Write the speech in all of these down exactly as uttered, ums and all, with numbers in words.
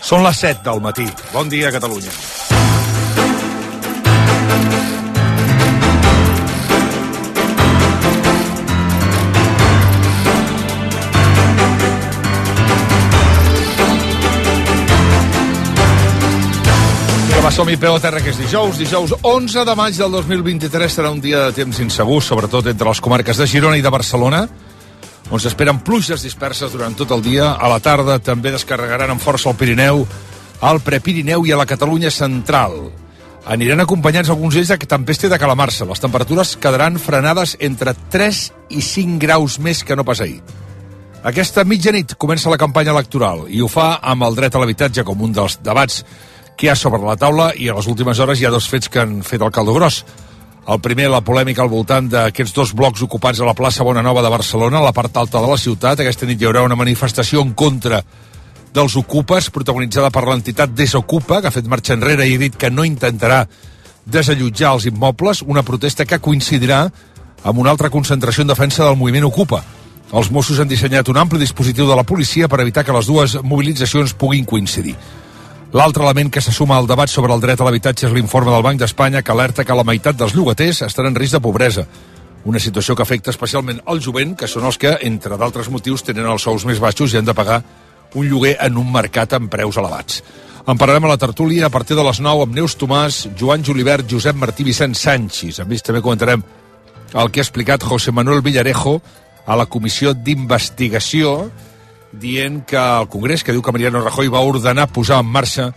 Són les set del matí. Bon dia, Catalunya. Va, som-hi, peu a terra, que és dijous. Dijous onze de maig del dos mil vint-i-tres serà un dia de temps insegur, sobretot entre les comarques de Girona i de Barcelona, on s'esperen pluges disperses durant tot el dia. A la tarda també descarregaran amb força al Pirineu, al Prepirineu i a la Catalunya central. Aniran acompanyats alguns d'ells de tempesta i de calamarsa. Les temperatures quedaran frenades entre tres i cinc graus més que no pas ahir. Aquesta mitjanit comença la campanya electoral i ho fa amb el dret a l'habitatge com un dels debats que hi ha sobre la taula, i a les últimes hores hi ha dos fets que han fet el caldo gros. El primer, la polèmica al voltant d'aquests dos blocs ocupats a la plaça Bonanova de Barcelona, a la part alta de la ciutat. Aquesta nit hi haurà una manifestació en contra dels ocupes, protagonitzada per l'entitat Desocupa, que ha fet marxa enrere i ha dit que no intentarà desallotjar els immobles, una protesta que coincidirà amb una altra concentració en defensa del moviment Ocupa. Els Mossos han dissenyat un ampli dispositiu de la policia per evitar que les dues mobilitzacions puguin coincidir. L'altre element que se suma al debat sobre el dret a l'habitatge és l'informe del Banc d'Espanya, que alerta que la meitat dels llogaters estan en risc de pobresa. Una situació que afecta especialment el jovent, que són els que, entre d'altres motius, tenen els sous més baixos i han de pagar un lloguer en un mercat amb preus elevats. En parlarem a la tertúlia a partir de les nou amb Neus Tomàs, Joan Julibert, Josep Martí, Vicent Sanchis. A més, també comentarem el que ha explicat José Manuel Villarejo a la comissió d'investigació, dient que el Congrés, que diu que Mariano Rajoy va ordenar posar en marxa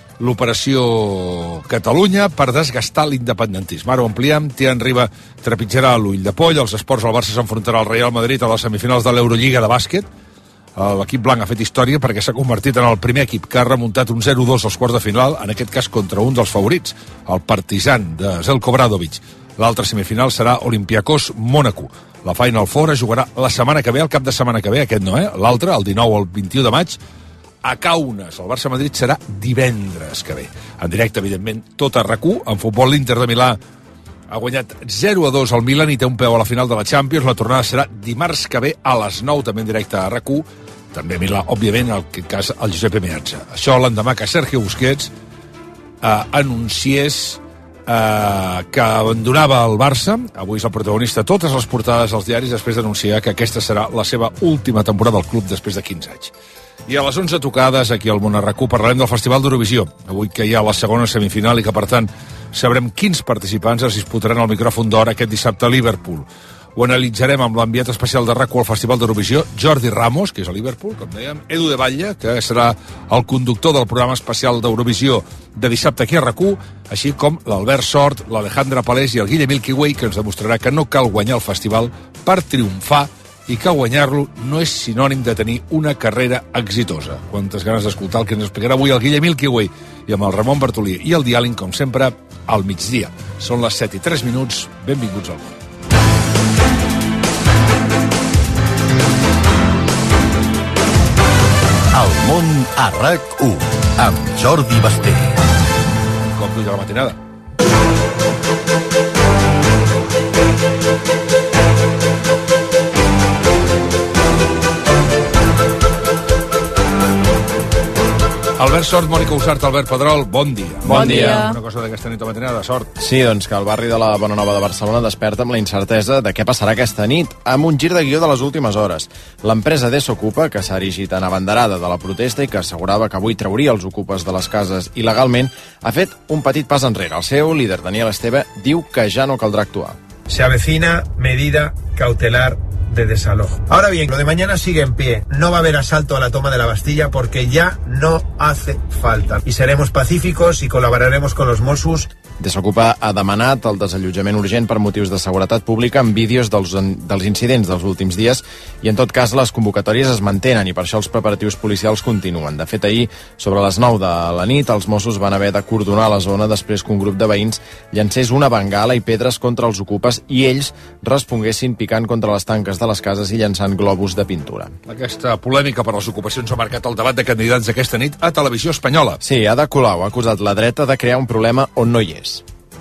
l'operació Catalunya per desgastar l'independentisme. Ara ho ampliem. Tian Riba trepitjarà l'ull de poll. Els esports, el Barça s'enfrontarà al Real Madrid a les semifinals de l'Eurolliga de bàsquet. L'equip blanc ha fet història perquè s'ha convertit en el primer equip que ha remuntat un zero dos als quarts de final, en aquest cas contra un dels favorits, el Partizan de Željko Obradović. L'altra semifinal serà Olympiacos-Mónaco. La Final Four es jugarà la setmana que ve, el cap de setmana que ve, aquest no, eh? L'altre, el dinou al vint-i-u de maig, a Kaunas. El Barça-Madrid serà divendres que ve. En directe, evidentment, tot a RAC u. En futbol, l'Inter de Milà ha guanyat zero a dos al Milan i té un peu a la final de la Champions. La tornada serà dimarts que ve a les nou, també en directe a RAC u. També Milà, òbviament, en aquest cas, el Giuseppe Meazza. Això l'endemà que Sergio Busquets eh, anunciés Uh, que abandonava el Barça. Avui és el protagonista de totes les portades als diaris després d'anunciar que aquesta serà la seva última temporada al club després de quinze anys. I a les onze tocades, aquí al Món a RAC u, parlarem del Festival d'Eurovisió. Avui que hi ha la segona semifinal i que, per tant, sabrem quins participants es disputaran el micròfon d'or aquest dissabte a Liverpool. Ho analitzarem amb l'enviat especial de RAC u al Festival d'Eurovisió, Jordi Ramos, que és a Liverpool, com dèiem, Edu de Batlle, que serà el conductor del programa especial d'Eurovisió de dissabte aquí a RAC u, així com l'Albert Sort, l'Alejandra Palés i el Guille Milky Way, que ens demostrarà que no cal guanyar el festival per triomfar i que guanyar-lo no és sinònim de tenir una carrera exitosa. Quantes ganes d'escoltar el que ens explicarà avui el Guille Milky Way i amb el Ramon Bartolí i el diàleg, com sempre, al migdia. Són les set i tres minuts. Benvinguts al món. El món a RAC u, amb Jordi Basté. Com duia la matinada. Albert Sort, Mònica Usart, Albert Pedrol, bon dia. Bon dia. Una cosa d'aquesta nit a matinada, Sort. Sí, doncs que el barri de la Bonanova de Barcelona desperta amb la incertesa de què passarà aquesta nit, amb un gir de guió de les últimes hores. L'empresa Desocupa, que s'ha erigit en abanderada de la protesta i que assegurava que avui trauria els ocupes de les cases il·legalment, ha fet un petit pas enrere. El seu líder, Daniel Esteve, diu que ja no caldrà actuar. Se avecina medida cautelar de desalojo. Ahora bien, lo de mañana sigue en pie. No va a haber asalto a la toma de la Bastilla porque ya no hace falta. Y seremos pacíficos y colaboraremos con los Mossos. Desocupa ha demanat el desallotjament urgent per motius de seguretat pública amb vídeos dels, dels incidents dels últims dies i, en tot cas, les convocatòries es mantenen i per això els preparatius policials continuen. De fet, ahir, sobre les nou de la nit, els Mossos van haver de cordonar la zona després que un grup de veïns llancés una bengala i pedres contra els ocupes i ells responguessin picant contra les tanques de les cases i llançant globus de pintura. Aquesta polèmica per les ocupacions ha marcat el debat de candidats aquesta nit a Televisió Espanyola. Sí, Ada Colau ha acusat la dreta de crear un problema on no hi és.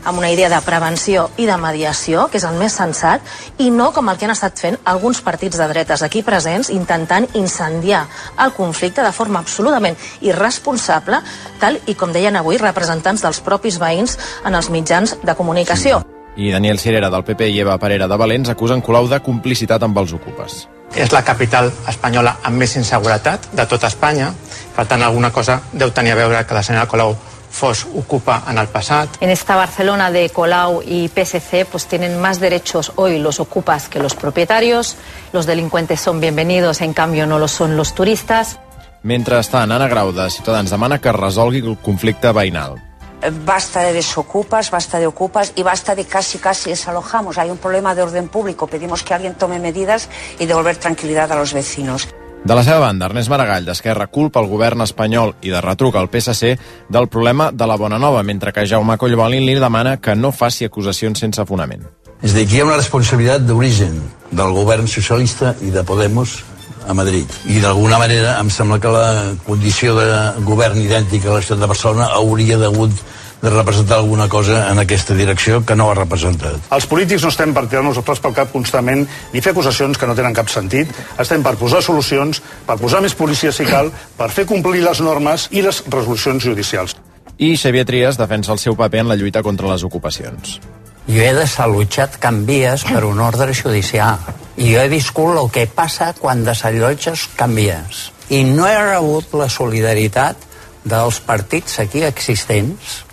amb una idea de prevenció i de mediació, que és el més sensat, i no com el que han estat fent alguns partits de dretes aquí presents, intentant incendiar el conflicte de forma absolutament irresponsable, tal i com deien avui representants dels propis veïns en els mitjans de comunicació. I Daniel Sirera del P P i Eva Parera de Valens acusen Colau de complicitat amb els ocupes. És la capital espanyola amb més inseguretat de tota Espanya, per tant alguna cosa deu tenir a veure que la senyora Colau fos ocupa en el pasado. En esta Barcelona de Colau y P S C pues tienen más derechos hoy los ocupas que los propietarios, los delincuentes son bienvenidos, en cambio no lo son los turistas. Mentrestant, Anna Grau de Ciutadans demana que resolgui el conflicte veïnal. Basta de desocupas, basta de ocupas y basta de casi casi desalojamos. Hay un problema de orden público, pedimos que alguien tome medidas y devolver tranquilidad a los vecinos. De la seva banda, Ernest Maragall d'Esquerra culpa el govern espanyol i de retruc al P S C del problema de la Bona Nova, mentre que Jaume Collboni li demana que no faci acusacions sense fonament. És a dir, que hi ha una responsabilitat d'origen del govern socialista i de Podemos a Madrid. I d'alguna manera em sembla que la condició de govern idèntica a la ciutat de Barcelona hauria d'hagut de representar alguna cosa en aquesta direcció que no ha representat. Els polítics no estem per tirar-nos els plats pel cap constantment ni fer acusacions que no tenen cap sentit. Estem per posar solucions, per posar més policia si cal, per fer complir les normes i les resolucions judicials. I Xavier Trias defensa el seu paper en la lluita contra les ocupacions. Jo he desallotjat Can Vies per un ordre judicial. I jo he viscut el que passa quan desallotges Can Vies. I no he rebut la solidaritat dels partits aquí existents.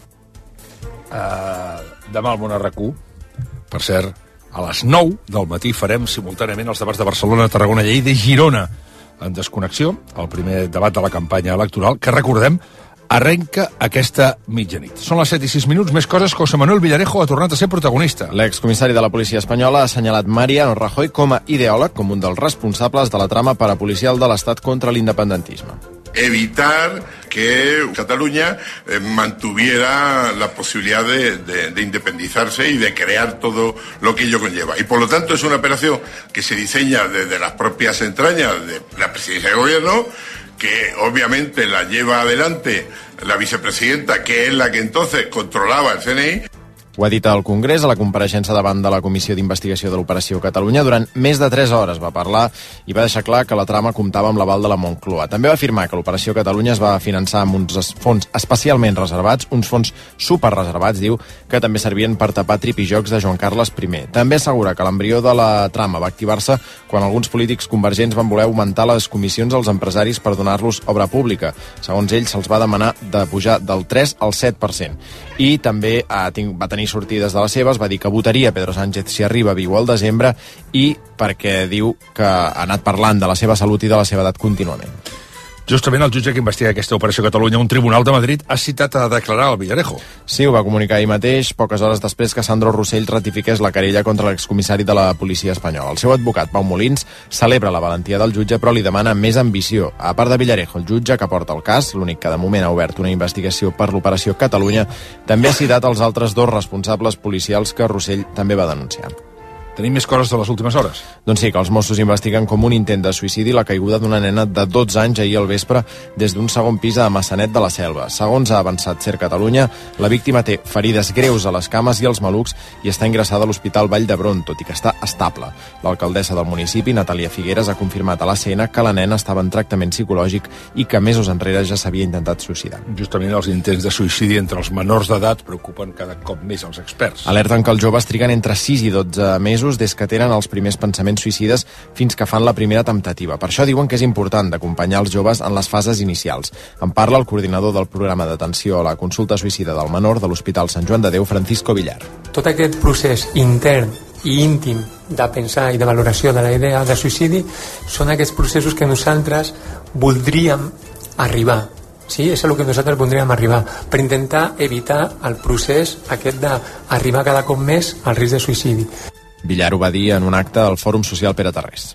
Uh, demà al Món R Q, per cert, a les nou del matí farem simultàniament els debats de Barcelona, Tarragona, Lleida i Girona en desconnexió, el primer debat de la campanya electoral, que recordem arrenca aquesta mitjanit. Són les set i sis minuts, més coses que José Manuel Villarejo ha tornat a ser protagonista. L'excomissari de la policia espanyola ha assenyalat Mariano Rajoy com a ideòleg, com un dels responsables de la trama parapolicial de l'Estat contra l'independentisme. Evitar que Cataluña eh, mantuviera la posibilidad de, de, de independizarse y de crear todo lo que ello conlleva. Y por lo tanto es una operación que se diseña desde las propias entrañas de la presidencia del gobierno, que obviamente la lleva adelante la vicepresidenta, que es la que entonces controlaba el C N I. Ho ha dit al Congrés a la compareixença davant de la Comissió d'Investigació de l'Operació Catalunya. Durant més de tres hores va parlar i va deixar clar que la trama comptava amb l'aval de la Moncloa. També va afirmar que l'Operació Catalunya es va finançar amb uns fons especialment reservats, uns fons superreservats, diu, que també servien per tapar tripijocs de Joan Carles I. També assegura que l'embrió de la trama va activar-se quan alguns polítics convergents van voler augmentar les comissions als empresaris per donar-los obra pública. Segons ell, se'ls va demanar de pujar del tres al set per cent. I també va tenir sortides de les seves, va dir que votaria Pedro Sánchez si arriba viu al desembre i perquè diu que ha anat parlant de la seva salut i de la seva edat contínuament. Justament el jutge que investiga aquesta operació a Catalunya, un tribunal de Madrid, ha citat a declarar el Villarejo. Sí, ho va comunicar ahir mateix, poques hores després que Sandro Rossell ratifiqués la querella contra l'excomissari de la policia espanyola. El seu advocat, Pau Molins, celebra la valentia del jutge, però li demana més ambició. A part de Villarejo, el jutge que porta el cas, l'únic que de moment ha obert una investigació per l'operació Catalunya, també ha citat els altres dos responsables policials que Rossell també va denunciar. Tenim més coses de les últimes hores. Doncs sí, que els Mossos investiguen com un intent de suïcidi la caiguda d'una nena de dotze anys ahir al vespre des d'un segon pis a Massanet de la Selva. Segons ha avançat Ser Catalunya, la víctima té ferides greus a les cames i als malucs i està ingressada a l'Hospital Vall d'Hebron, tot i que està estable. L'alcaldessa del municipi, Natàlia Figueres, ha confirmat a l'A C N que la nena estava en tractament psicològic i que mesos enrere ja s'havia intentat suïcidar. Justament els intents de suïcidi entre els menors d'edat preocupen cada cop més els experts. Alerten que els joves triguen entre sis i dotze mesos des que tenen els primers pensaments suïcides fins que fan la primera temptativa. Per això diuen que és important d'acompanyar els joves en les fases inicials. En parla el coordinador del programa d'atenció a la consulta suïcida del menor de l'Hospital Sant Joan de Déu, Francisco Villar. Tot aquest procés intern i íntim de pensar i de valoració de la idea de suïcidi són aquests processos que nosaltres voldríem arribar. Sí, és el que nosaltres voldríem arribar, per intentar evitar el procés aquest d'arribar cada cop més al risc de suïcidi. Villar ho va dir en un acte del Fòrum Social Pere Tarrés.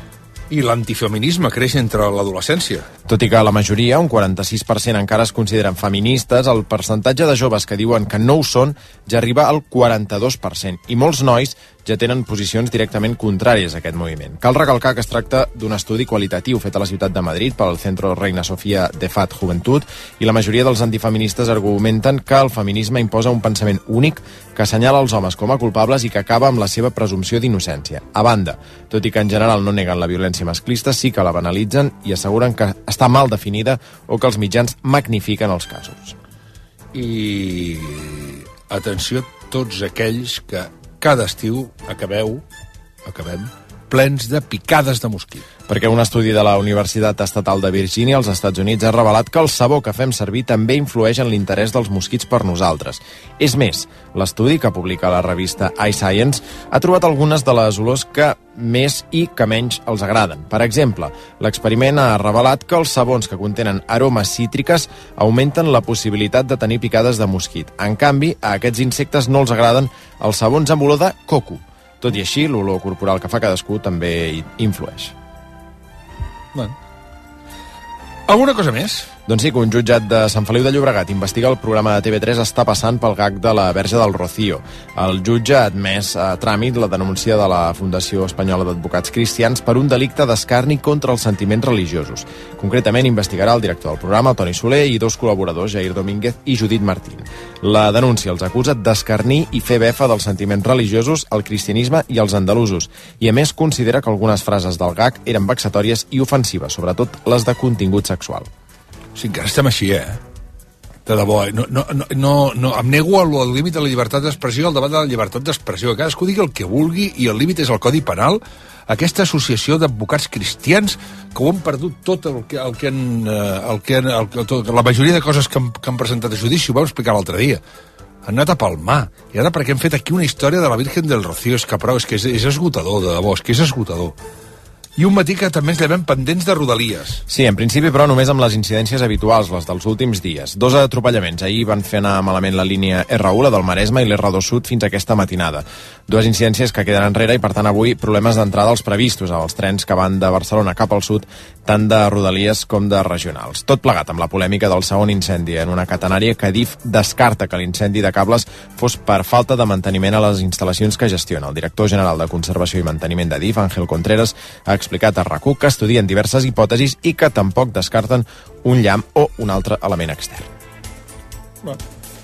I l'antifeminisme creix entre l'adolescència. Tot i que la majoria, un quaranta-sis per cent, encara es consideren feministes, el percentatge de joves que diuen que no ho són ja arriba al quaranta-dos per cent. I molts nois ja tenen posicions directament contràries a aquest moviment. Cal recalcar que es tracta d'un estudi qualitatiu fet a la ciutat de Madrid pel Centro Reina Sofía de F A T Juventud, i la majoria dels antifeministes argumenten que el feminisme imposa un pensament únic que assenyala els homes com a culpables i que acaba amb la seva presumpció d'innocència. A banda, tot i que en general no neguen la violència masclista, sí que la banalitzen i asseguren que està mal definida o que els mitjans magnifiquen els casos. I atenció a tots aquells que cada estiu acabeu, acabem, plens de picades de mosquit. Perquè un estudi de la Universitat Estatal de Virgínia als Estats Units ha revelat que el sabó que fem servir també influeix en l'interès dels mosquits per nosaltres. És més, l'estudi que publica la revista iScience ha trobat algunes de les olors que més i que menys els agraden. Per exemple, l'experiment ha revelat que els sabons que contenen aromes cítriques augmenten la possibilitat de tenir picades de mosquit. En canvi, a aquests insectes no els agraden els sabons amb olor de coco. Tot i així, l'olor corporal que fa cadascú també hi influeix. Bueno. Alguna cosa més? Doncs sí, que un jutjat de Sant Feliu de Llobregat investiga el programa de T V tres està passant pel gag de la Verge del Rocío. El jutge ha admès a tràmit la denúncia de la Fundació Espanyola d'Advocats Cristians per un delicte d'escarni contra els sentiments religiosos. Concretament, investigarà el director del programa, Toni Soler, i dos col·laboradors, Jair Domínguez i Judit Martín. La denúncia els acusa d'escarnir i fer befa dels sentiments religiosos, el cristianisme i els andalusos, i a més considera que algunes frases del gag eren vexatòries i ofensives, sobretot les de contingut sexual. Sí, encara estem així, eh? De debò, eh? No, no, no, no, em nego al límit de la llibertat d'expressió, al debat de la llibertat d'expressió. Cadascú digui el que vulgui i el límit és el Codi Penal. Aquesta associació d'advocats cristians que ho han perdut tot el que, el que han... El que han el, tot, la majoria de coses que han, que han presentat a judici ho vam explicar l'altre dia. Han anat a palmar. I ara perquè hem fet aquí una història de la Virgen del Rocío, és que prou, és que és, és esgotador, de debò, és que és esgotador. I un matí que també ens llevem pendents de Rodalies. Sí, en principi, però només amb les incidències habituals, les dels últims dies. Dos atropellaments. Ahir van fer anar malament la línia erre u, la del Maresme, i l'erre dos Sud fins aquesta matinada. Dues incidències que queden enrere i, per tant, avui problemes d'entrada als previstos als trens que van de Barcelona cap al sud, tant de Rodalies com de regionals. Tot plegat amb la polèmica del segon incendi en una catenària que Adif descarta que l'incendi de cables fos per falta de manteniment a les instal·lacions que gestiona. El director general de Conservació i Manteniment d'Adif, Ángel Contreras, ha explicat a RAC u que estudien diverses hipòtesis i que tampoc descarten un llamp o un altre element extern. Bueno.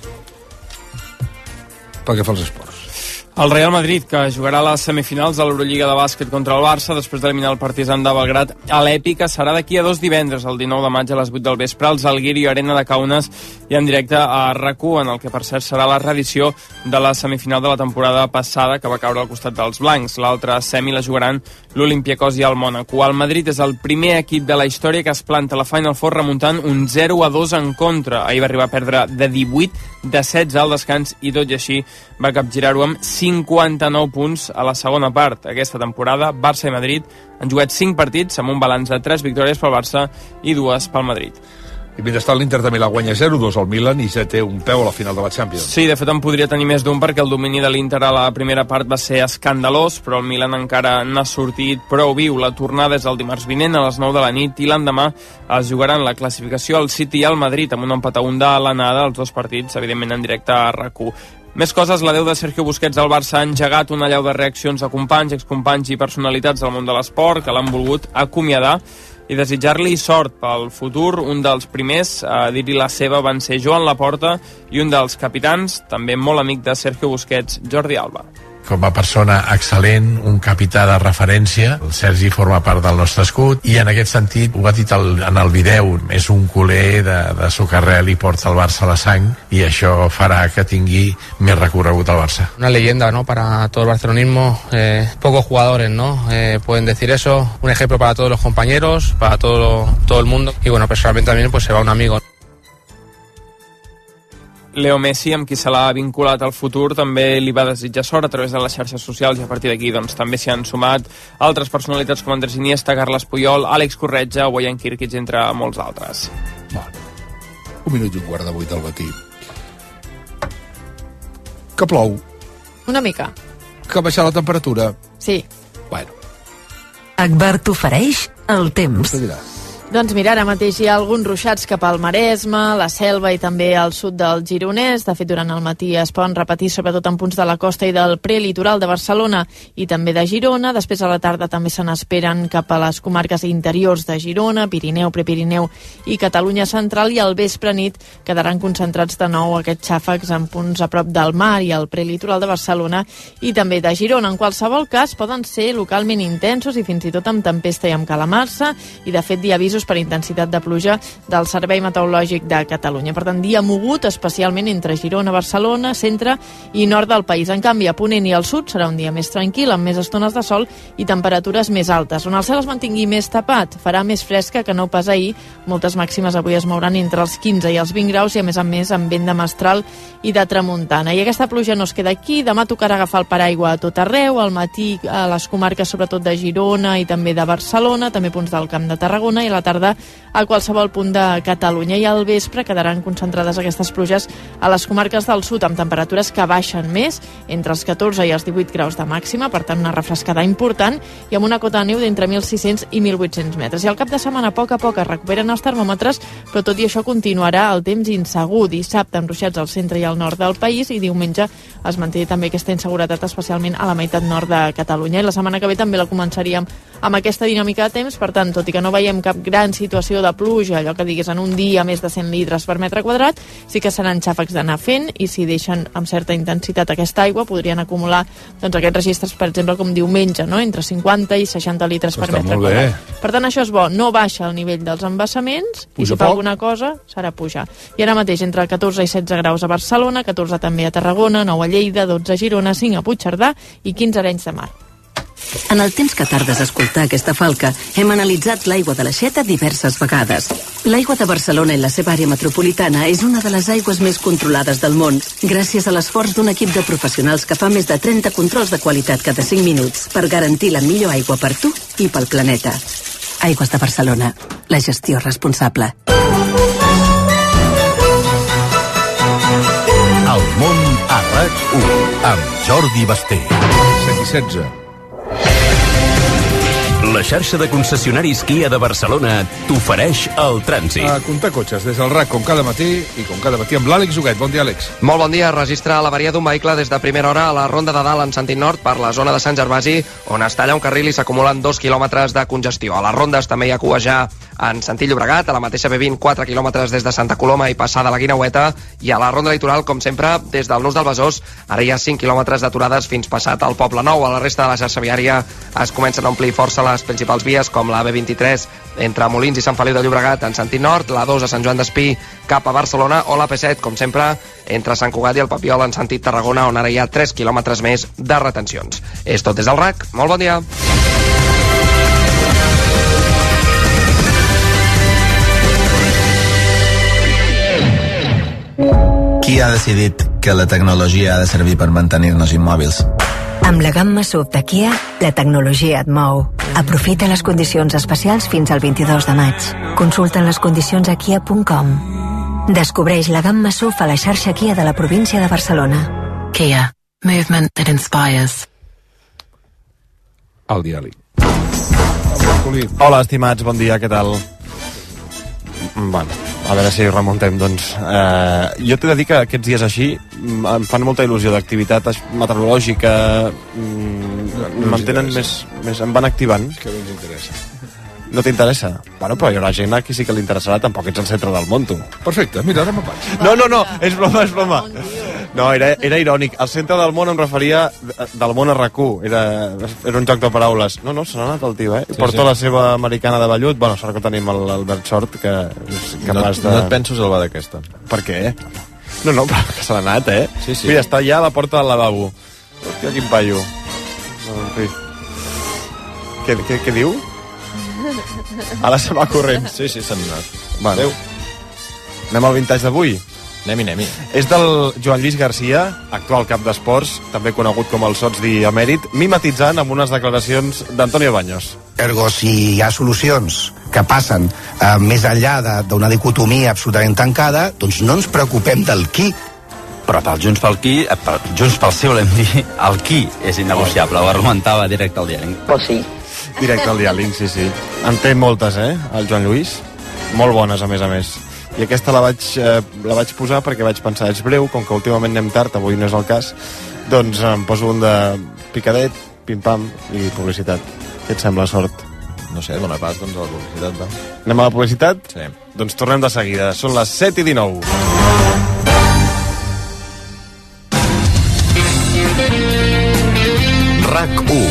Pel que fa als esports. El Real Madrid, que jugarà a les semifinals de l'Eurolliga de bàsquet contra el Barça després d'eliminar el Partizan de Belgrad a l'Èpica, serà d'aquí a dos divendres, el dinou de maig a les vuit del vespre, al Zalgiris Arena de Kaunas i en directe a RAC u, en el que per cert serà la reedició de la semifinal de la temporada passada que va caure al costat dels blancs. L'altra semi la jugaran l'Olympiacos i el Mònaco. El Madrid és el primer equip de la història que es planta a la Final Four remuntant un zero a dos en contra. Ahir va arribar a perdre de divuit de setze al descans i tot i així va capgirar-ho amb cinquanta-nou punts a la segona part. Aquesta temporada, Barça i Madrid han jugat cinc partits amb un balanç de tres victòries pel Barça i dues pel Madrid. I mentrestant l'Inter de Milà guanya zero dos al Milan i ja té un peu a la final de la Champions. Sí, de fet en podria tenir més d'un perquè el domini de l'Inter a la primera part va ser escandalós, però el Milan encara n'ha sortit prou viu. La tornada és el dimarts vinent a les nou de la nit i l'endemà es jugaran la classificació al City i al Madrid amb un empat a un de l'anada, els dos partits, evidentment en directe a RAC u. Més coses, la deu de Sergio Busquets al Barça ha engegat una allau de reaccions a companys, excompanys i personalitats del món de l'esport que l'han volgut acomiadar i desitjar-li sort pel futur. Un dels primers a dir-hi la seva van ser Joan Laporta i un dels capitans, també molt amic de Sergio Busquets, Jordi Alba. Com a persona excel·lent, un capità de referència. El Sergi forma part del nostre escut i en aquest sentit, ho ha dit el, en el vídeo, és un culer de, de socarrel i porta el Barça a la sang i això farà que tingui més recorregut al Barça. Una leyenda, ¿no?, para todo el barcelonismo. Eh, pocos jugadores, ¿no?, eh, pueden decir eso. Un ejemplo para todos los compañeros, para todo, todo el mundo. Y bueno, personalmente también pues se va un amigo. Leo Messi, amb qui se l'ha vinculat al futur, també li va desitjar sort a través de les xarxes socials i a partir d'aquí doncs, també s'hi han sumat altres personalitats com Andrés Iniesta, Carles Puyol, Àlex Corretja o Bojan Kirkic, entre molts altres. Bueno, un minut i un quart de vuit del matí. Que plou. Una mica. Que ha baixat la temperatura. Sí. Bueno. Agbar t'ofereix el temps. Vostè dirà. Doncs mira, ara mateix hi ha alguns ruixats cap al Maresme, la Selva i també al sud del Gironès. De fet, durant el matí es poden repetir sobretot en punts de la costa i del prelitoral de Barcelona i també de Girona. Després a la tarda també se n'esperen cap a les comarques interiors de Girona, Pirineu, Prepirineu i Catalunya Central, i al vespre nit quedaran concentrats de nou aquests xàfecs en punts a prop del mar i al prelitoral de Barcelona i també de Girona. En qualsevol cas, poden ser localment intensos i fins i tot amb tempesta i amb calamarsa, i de fet hi ha avisos per intensitat de pluja del Servei Meteorològic de Catalunya. Per tant, dia mogut, especialment entre Girona, Barcelona, centre i nord del país. En canvi, a Ponent i al sud serà un dia més tranquil, amb més estones de sol i temperatures més altes. On el cel es mantingui més tapat, farà més fresca que no pas ahir. Moltes màximes avui es mouran entre els quinze i els vint graus i, a més a més, amb vent de mestral i de tramuntana. I aquesta pluja no es queda aquí. Demà tocarà agafar el paraigua a tot arreu, al matí a les comarques sobretot de Girona i també de Barcelona, també punts del Camp de Tarragona, i a la tarda a qualsevol punt de Catalunya. I al vespre quedaran concentrades aquestes pluges a les comarques del sud, amb temperatures que baixen més, entre els catorze i els divuit graus de màxima, per tant una refrescada important, i amb una cota de neu d'entre mil sis-cents i mil vuit-cents metres. I al cap de setmana, a poc a poc, es recuperen els termòmetres, però tot i això continuarà el temps insegur. Dissabte, enruixats al centre i al nord del país, i diumenge es manté també aquesta inseguretat, especialment a la meitat nord de Catalunya. I la setmana que ve també la començaríem amb aquesta dinàmica de temps. Per tant, tot i que no veiem cap gran situació de pluja, allò que diguis en un dia més de cent litres per metre quadrat, sí que seran xàfecs d'anar fent, i si deixen amb certa intensitat aquesta aigua podrien acumular doncs, aquests registres, per exemple, com diumenge, no? Entre cinquanta i seixanta litres per metre quadrat. Per tant, això és bo, no baixa el nivell dels embassaments, i si fa alguna cosa serà pujar. I ara mateix entre catorze i setze graus a Barcelona, catorze també a Tarragona, nou a Lleida, dotze a Girona, cinc a Puigcerdà i quinze a Arenys de Mar. En el temps que tardes a escoltar aquesta falca, hem analitzat l'aigua de l'Aixeta diverses vegades. L'aigua de Barcelona i la seva àrea metropolitana és una de les aigües més controlades del món, gràcies a l'esforç d'un equip de professionals que fa més de trenta controls de qualitat cada cinc minuts per garantir la millor aigua per tu i pel planeta. Aigües de Barcelona, la gestió responsable. El món a RAC u, amb Jordi Basté. set i setze. La xarxa de concessionaris Kia de Barcelona t'ofereix el trànsit. A comptar cotxes des del RAC, com cada matí, i com cada matí amb l'Àlex Huguet. Bon dia, Àlex. Molt bon dia. Registra l'avaria d'un vehicle des de primera hora a la Ronda de Dalt en sentit nord per la zona de Sant Gervasi, on es talla un carril i s'acumulen dos quilòmetres de congestió. A les rondes també hi ha cua ja en sentit Llobregat, a la mateixa B vint, quatre quilòmetres des de Santa Coloma i passada la Guineueta, i a la Ronda Litoral, com sempre, des del Nus del Besòs, ara hi ha cinc quilòmetres d'aturades fins passat al Poble Nou. A la resta de la xarxa viària es comencen a omplir força les principals vies, com la B vint-i-tres entre Molins i Sant Feliu de Llobregat en sentit nord, la dos a Sant Joan d'Espí cap a Barcelona, o la P set, com sempre, entre Sant Cugat i el Papiol en sentit Tarragona, on ara hi ha tres quilòmetres més de retencions. És tot des del RAC. Molt bon dia. Qui ha decidit que la tecnologia ha de servir per mantenir-nos immòbils? Amb la gamma S U V de Kia, la tecnologia et mou. Aprofita les condicions especials fins al vint-i-dos de maig. Consulta les condicions a kia punt com. Descobreix la gamma S U V a la xarxa Kia de la província de Barcelona. Kia. Movement that inspires. El diàleg. Hola, estimats, bon dia, què tal? Bueno, a veure si remuntem, doncs. Eh, jo t'he de dir que aquests dies així em fan molta il·lusió d'activitat meteorològica, mm, mantenen més, més... em van activant. Que no ens interessa. No t'interessa? Bueno, però hi haurà gent a qui sí que li interessarà, tampoc ets el centre del món, tu. Perfecte, mira, ara me'n vaig. No, no, no, és broma, és broma. No, era, era irònic. El centre del món em referia del món a RAC u. Era, era un joc de paraules. No, no, se n'ha anat el tio, eh? Sí, Porta sí. La seva americana de vellut. Bueno, sort que tenim l'Albert Sort, que és capaç no, de... No et penso salvar d'aquesta. Per què? No, no, però que se n'ha anat, eh? Sí, sí. Mira, està allà a la porta del lavabo. Hòstia, quin paio. No, en fi. Què, què, què diu? Ara se va corrent. Sí, sí, se n'ha anat. Vale. Adéu. Anem al vintage d'avui. Anem-hi, anem-hi. És del Joan Lluís Garcia, actual cap d'esports, també conegut com el sotsdi emèrit, mimetitzant amb unes declaracions d'Antonio Baños. Ergo, si hi ha solucions que passen eh, més enllà d'una dicotomia absolutament tancada, doncs no ens preocupem del qui. Però pel Junts pel qui, per Junts pel sí volem dir, el qui és innegociable, ho argumentava directe al diàleg. Pues sí. Directe al diàleg, sí, sí. En té moltes, eh, el Joan Lluís? molt bones, a més a més. I aquesta la vaig, eh, la vaig posar perquè vaig pensar, és breu, com que últimament anem tard, avui no és el cas, doncs em poso un de picadet, pim-pam i publicitat. Què et sembla, Sort? No sé, dona pas, doncs, a la publicitat, va. Anem a la publicitat? Sí. Doncs tornem de seguida. Són les set i dinou. RAC u.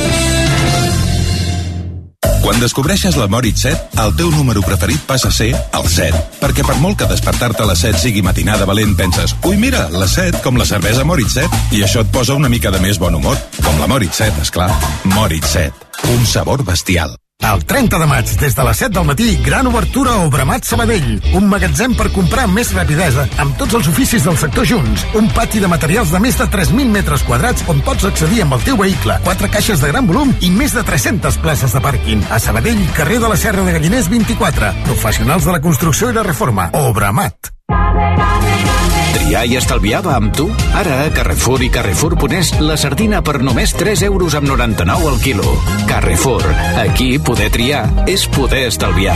Quan descobreixes la Moritz set, el teu número preferit passa a ser el set. Perquè per molt que despertar-te a les set sigui matinada valent, penses, ui, mira, la set, com la cervesa Moritz set, i això et posa una mica de més bon humor. Com la Moritz set, esclar. Moritz set. Un sabor bestial. El trenta de maig, des de les set del matí, gran obertura a Obramat Sabadell. Un magatzem per comprar amb més rapidesa, amb tots els oficis del sector junts. Un pati de materials de més de tres mil metres quadrats on pots accedir amb el teu vehicle. Quatre caixes de gran volum i més de tres-centes places de pàrquing. A Sabadell, carrer de la Serra de Galliners vint-i-quatre. Professionals de la construcció i la reforma. Obramat. Triar i estalviar va amb tu? Ara a Carrefour i Carrefour Ponés la sardina per només tres euros amb noranta-nou al quilo. Carrefour. Aquí poder triar és poder estalviar.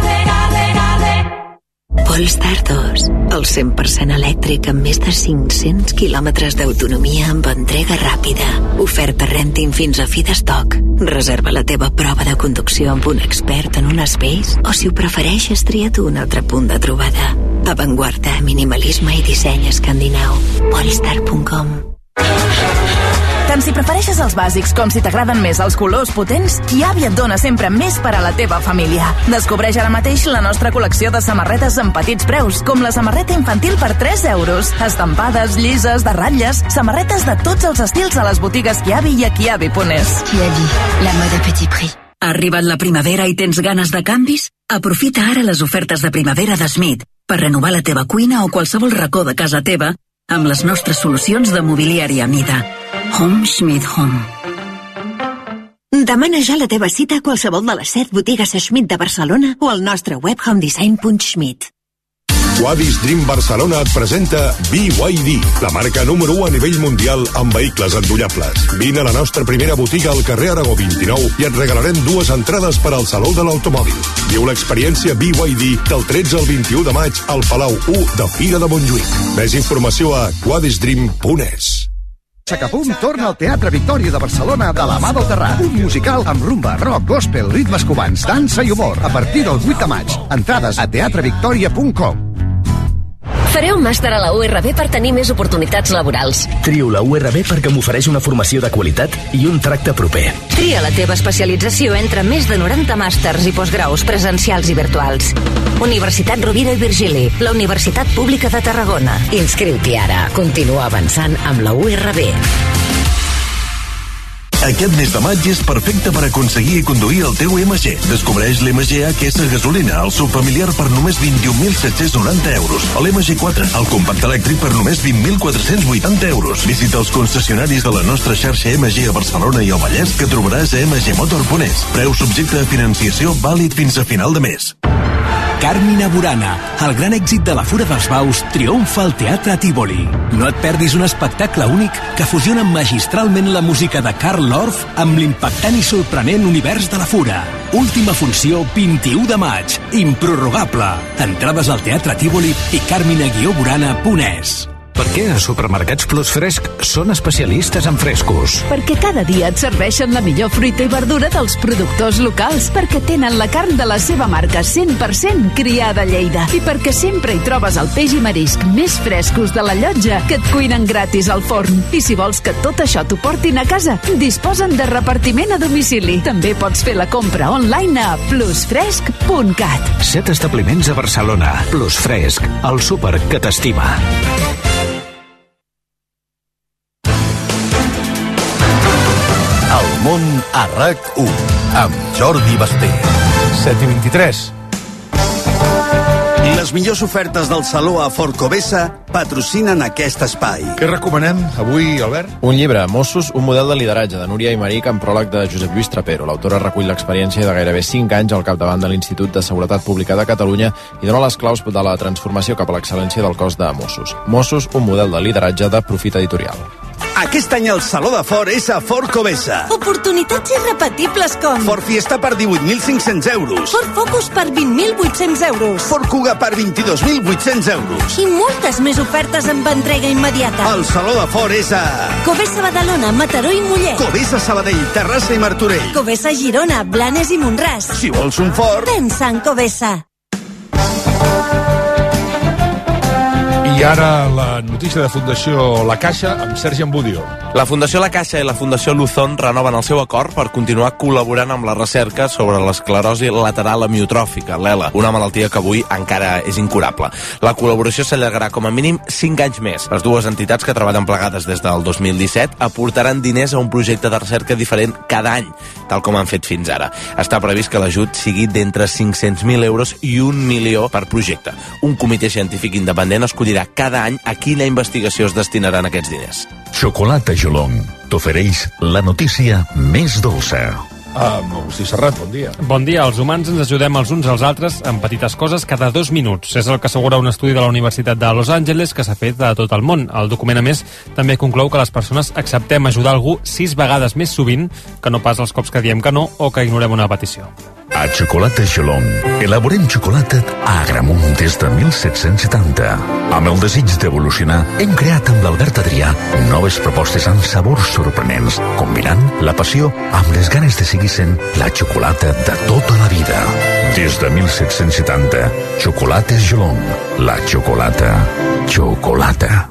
Polestar dos, el cent per cent elèctric amb més de cinc-cents quilòmetres d'autonomia amb entrega ràpida. Oferta renting fins a fi d'estoc. Reserva la teva prova de conducció amb un expert en un Space o, si ho prefereixes, tria tu un altre punt de trobada. Avantguarda, minimalisme i disseny escandinau. Polestar punt com. Tant si prefereixes els bàsics com si t'agraden més els colors potents, Kiabi et dona sempre més per a la teva família. Descobreix ara mateix la nostra col·lecció de samarretes amb petits preus, com la samarreta infantil per tres euros. Estampades, llises, de ratlles, samarretes de tots els estils a les botigues Kiabi i a kiabi punt es. Kiabi, la mode petit prix. Ha arribat la primavera i tens ganes de canvis? Aprofita ara les ofertes de primavera de Smith per renovar la teva cuina o qualsevol racó de casa teva amb les nostres solucions de mobiliari a mida. Home Schmidt Home. Demana ja la teva cita a qualsevol de les set botigues Schmidt de Barcelona o al nostre web homedesign punt schmidt. Wadis Dream Barcelona et presenta B Y D, la marca número u a nivell mundial en vehicles endollables. Vine a la nostra primera botiga al carrer Aragó vint-i-nou i et regalarem dues entrades per al Saló de l'Automòbil. Viu l'experiència B Y D del tretze al vint-i-u de maig al Palau u de Fira de Montjuïc. Més informació a wadis dream punt es. Sacapum torna al Teatre Victòria de Barcelona de la mà del Terrat. Un musical amb rumba, rock, gospel, ritmes cubans, dansa i humor. A partir del vuit de maig. Entrades a teatre victoria punt com. Faré un màster a la U R B per tenir més oportunitats laborals. Trio la U R B perquè m'ofereix una formació de qualitat i un tracte proper. Tria la teva especialització entre més de noranta màsters i postgraus presencials i virtuals. Universitat Rovira i Virgili, la Universitat Pública de Tarragona. Inscriu-t'hi ara. Continua avançant amb la U R B. Aquest mes de maig és perfecte per aconseguir i conduir el teu M G. Descobreix l'M G A que és gasolina, el subfamiliar per només vint-i-un mil set-cents noranta euros. O l'M G quatre, el compacte elèctric per només vint mil quatre-cents vuitanta euros. Visita els concessionaris de la nostra xarxa M G a Barcelona i al Vallès que trobaràs a m g motor punt es. Preu subjecte a financiació vàlid fins a final de mes. Carmina Burana, el gran èxit de la Fura dels Baus, triomfa al Teatre Tívoli. No et perdis un espectacle únic que fusiona magistralment la música de Karl Orff amb l'impactant i sorprenent univers de la Fura. Última funció, vint-i-u de maig, improrrogable. Entrades al Teatre Tívoli i carmina burana punt es. Per què a Supermercats Plus Fresc són especialistes en frescos? Perquè cada dia et serveixen la millor fruita i verdura dels productors locals, perquè tenen la carn de la seva marca cent per cent criada a Lleida i perquè sempre hi trobes el peix i marisc més frescos de la llotja que et cuinen gratis al forn. I si vols que tot això t'ho portin a casa, disposen de repartiment a domicili. També pots fer la compra online a plus fresc punt cat. Set establiments a Barcelona. Plus Fresc, el súper que t'estima. El món a RAC u amb Jordi Basté. set i vint-i-tres. Les millors ofertes del Saló a Fort Covesa patrocinen aquest espai. Què recomanem avui, Albert? Un llibre, Mossos, un model de lideratge, de Núria Aymeric, amb pròleg de Josep Lluís Trapero. L'autora recull l'experiència de gairebé cinc anys al capdavant de l'Institut de Seguretat Pública de Catalunya i dona les claus de la transformació cap a l'excel·lència del cos de Mossos. Mossos, un model de lideratge de Profit Editorial. Aquest any el Saló de Ford és a Ford Covesa. Oportunitats irrepetibles com... Ford Fiesta per divuit mil cinc-cents euros. Ford Focus per vint mil vuit-cents euros. Ford Kuga per vint-i-dos mil vuit-cents euros. I moltes més ofertes amb entrega immediata. El Saló de Ford és a... Covesa Badalona, Mataró i Mollet. Covesa Sabadell, Terrassa i Martorell. Covesa Girona, Blanes i Montràs. Si vols un Ford... Pensa en Covesa. I ara la notícia de Fundació La Caixa amb Sergi Ambudio. La Fundació La Caixa i la Fundació Luzón renoven el seu acord per continuar col·laborant amb la recerca sobre l'esclerosi lateral amiotròfica, l'E L A, una malaltia que avui encara és incurable. La col·laboració s'allargarà com a mínim cinc anys més. Les dues entitats, que treballen plegades des del dos mil disset, aportaran diners a un projecte de recerca diferent cada any, tal com han fet fins ara. Està previst que l'ajut sigui d'entre cinc-cents mil euros i un milió per projecte. Un comitè científic independent escollirà cada any a quina investigació es destinaran aquests diners. Xocolata Jolong t'ofereix la notícia més dolça. Ah, Agustí Serrat, bon dia. Bon dia. Els humans ens ajudem els uns als altres en petites coses cada dos minuts. És el que assegura un estudi de la Universitat de Los Angeles que s'ha fet a tot el món. El document, a més, també conclou que les persones acceptem ajudar algú sis vegades més sovint que no pas els cops que diem que no o que ignorem una petició. A Xocolata Jolong elaborem xocolata a Agramunt des de mil set-cents setanta. Amb el desig d'evolucionar, hem creat amb l'Albert Adrià noves propostes amb sabors sorprenents, combinant la passió amb les ganes de seguir sent la xocolata de tota la vida. Des de mil set-cents setanta, Xocolates Jolong, la xocolata, xocolata.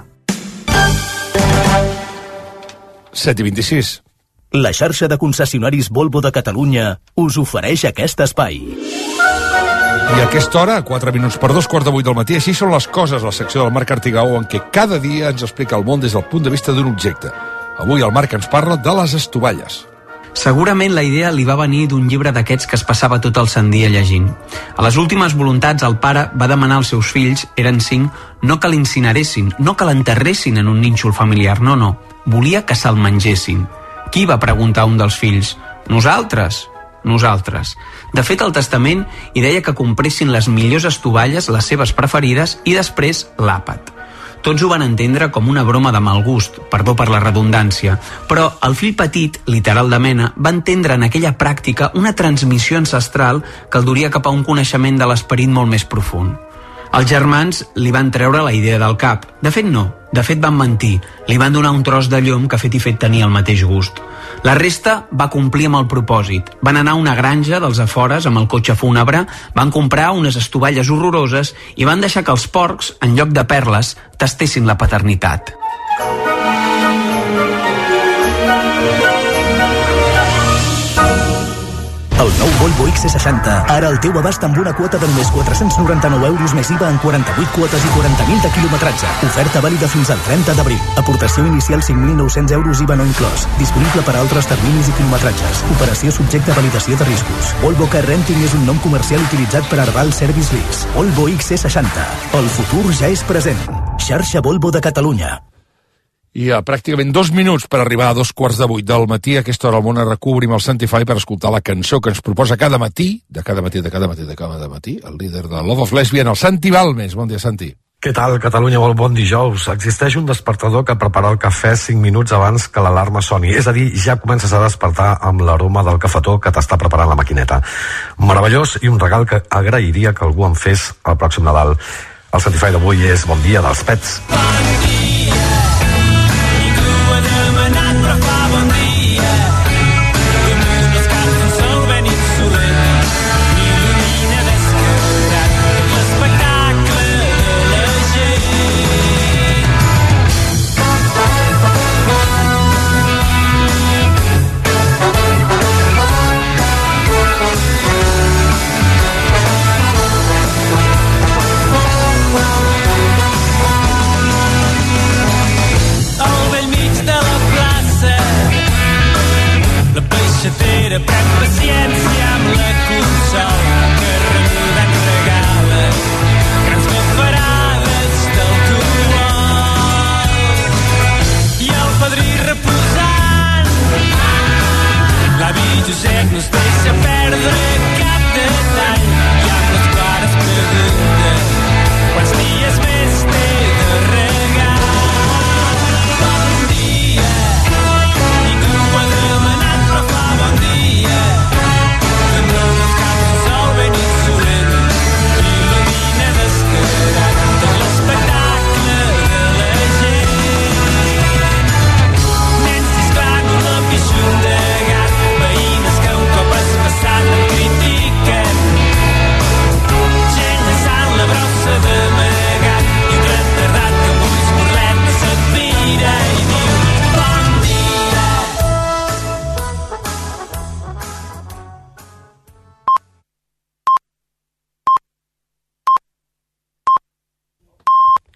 set i vint-i-sis. La xarxa de concessionaris Volvo de Catalunya us ofereix aquest espai. I a aquesta hora, quatre minuts per dos, quart de vuit del matí, així són les coses, la secció del Marc Artigau, en què cada dia ens explica el món des del punt de vista d'un objecte. Avui el Marc ens parla de les estovalles. Segurament la idea li va venir d'un llibre d'aquests que es passava tot el sant dia llegint. A les últimes voluntats, el pare va demanar als seus fills, eren cinc, no que l'incineressin, no que l'enterressin en un nínxol familiar, no, no. Volia que se'l mengessin. Qui va preguntar un dels fills? Nosaltres. Nosaltres. De fet, el testament hi deia que compressin les millors estovalles, les seves preferides, i després l'àpat. Tots ho van entendre com una broma de mal gust, perdó per la redundància, però el fill petit, literal de mena, va entendre en aquella pràctica una transmissió ancestral que el duria cap a un coneixement de l'esperit molt més profund. Els germans li van treure la idea del cap. De fet, no. De fet, van mentir. Li van donar un tros de llom que fet i fet tenia el mateix gust. La resta va complir amb el propòsit. Van anar a una granja dels afores amb el cotxe fúnebre, van comprar unes estovalles horroroses i van deixar que els porcs, en lloc de perles, tastessin la paternitat. El nou Volvo X C seixanta, ara al teu abast amb una quota de només quatre-cents noranta-nou euros més I V A en quaranta-vuit quotes i quaranta mil de quilometratge. Oferta vàlida fins al trenta d'abril. Aportació inicial cinc mil nou-cents euros I V A no inclòs. Disponible per a altres terminis i quilometratges. Operació subjecte a validació de riscos. Volvo Car Renting és un nom comercial utilitzat per Arval Service Lease. Volvo X C seixanta. El futur ja és present. Xarxa Volvo de Catalunya. I a pràcticament dos minuts per arribar a dos quarts de vuit del matí, a aquesta hora al món recobrim el Santify per escoltar la cançó que ens proposa cada matí, de cada matí, de cada matí, de cada matí, el líder de Love of Lesbian, el Santi Balmes. Bon dia, Santi. Què tal, Catalunya? Molt bon dijous. Existeix un despertador que prepara el cafè cinc minuts abans que l'alarma soni. És a dir, ja comences a despertar amb l'aroma del cafetó que t'està preparant la maquineta. Meravellós i un regal que agrairia que algú em fes el pròxim Nadal. El Santify d'avui és Bon dia dels Pets.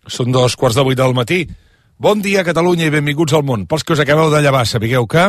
Són dos quarts de vuit del matí. Bon dia, Catalunya, i benvinguts al món. Pels que us acabeu de llevar, sapigueu que...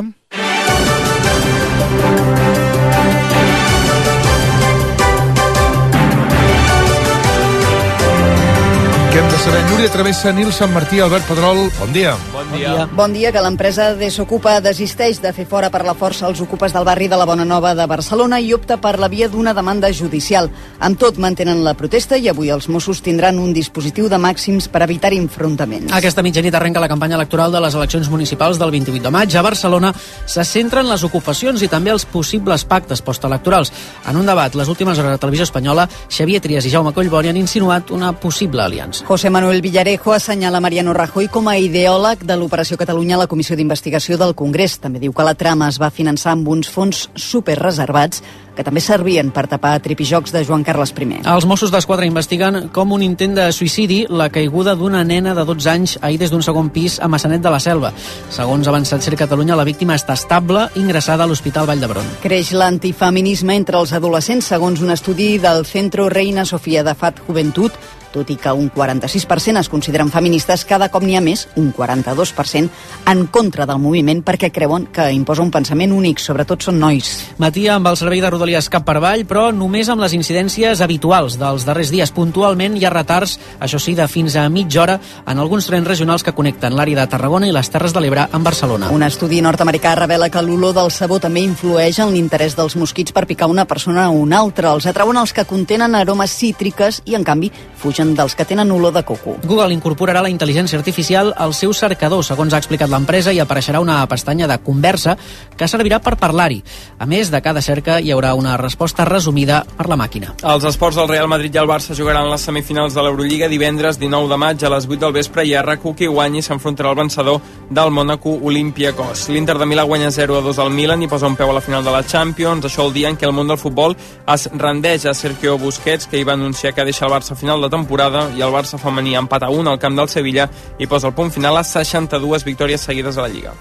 Què hem de saber? Núria Travessa, Nil Sant Martí, Albert Pedrol, bon dia. Bon dia. Bon dia, que l'empresa Desocupa desisteix de fer fora per la força els ocupes del barri de la Bonanova de Barcelona i opta per la via d'una demanda judicial. Amb tot, mantenen la protesta i avui els Mossos tindran un dispositiu de màxims per evitar enfrontaments. Aquesta mitjanit arrenca la campanya electoral de les eleccions municipals del vint-i-vuit de maig. A Barcelona se centren les ocupacions i també els possibles pactes postelectorals. En un debat, les últimes hores de Televisió Espanyola, Xavier Trias i Jaume Collboni han insinuat una possible aliança. José Manuel Villarejo assenyala Mariano Rajoy com a ideòleg de l'Operació Catalunya a la Comissió d'Investigació del Congrés. També diu que la trama es va finançar amb uns fons superreservats que també servien per tapar tripijocs de Joan Carles I. Els Mossos d'Esquadra investiguen com un intent de suïcidi la caiguda d'una nena de dotze anys ahir des d'un segon pis a Massanet de la Selva. Segons ha avançat Ser Catalunya, la víctima està estable, ingressada a l'Hospital Vall d'Hebron. Creix l'antifeminisme entre els adolescents, segons un estudi del Centro Reina Sofía de Fat Juventud. Tot i que un quaranta-sis per cent es consideren feministes, cada cop n'hi ha més, un quaranta-dos per cent, en contra del moviment perquè creuen que imposa un pensament únic, sobretot són nois. Matia amb el servei de Rodalies cap per avall, però només amb les incidències habituals dels darrers dies. Puntualment hi ha retards, això sí, de fins a mitja hora en alguns trens regionals que connecten l'àrea de Tarragona i les Terres de l'Ebre amb Barcelona. Un estudi nord-americà revela que l'olor del sabó també influeix en l'interès dels mosquits per picar una persona o una altra. Els atrauen els que contenen aromes cítriques i, en canvi, fugen dels que tenen olor de coco. Google incorporarà la intel·ligència artificial al seu cercador, segons ha explicat l'empresa, i apareixerà una pestanya de conversa que servirà per parlar-hi. A més, de cada cerca hi haurà una resposta resumida per la màquina. Els esports del Real Madrid i el Barça jugaran les semifinals de l'Eurolliga divendres dinou de maig a les vuit del vespre i a R A C U qui guanyi s'enfrontarà al vencedor del Mónaco Olympiacos. L'Inter de Milà guanya zero a dos al Milan i posa un peu a la final de la Champions. Això el dia en què el món del futbol es rendeix a Sergio Busquets, que hi va anunciar que deixa el Barça a final de temporada, i el Barça femení empat a un al camp del Sevilla i posa el punt final a seixanta-dues victòries seguides a la Lliga.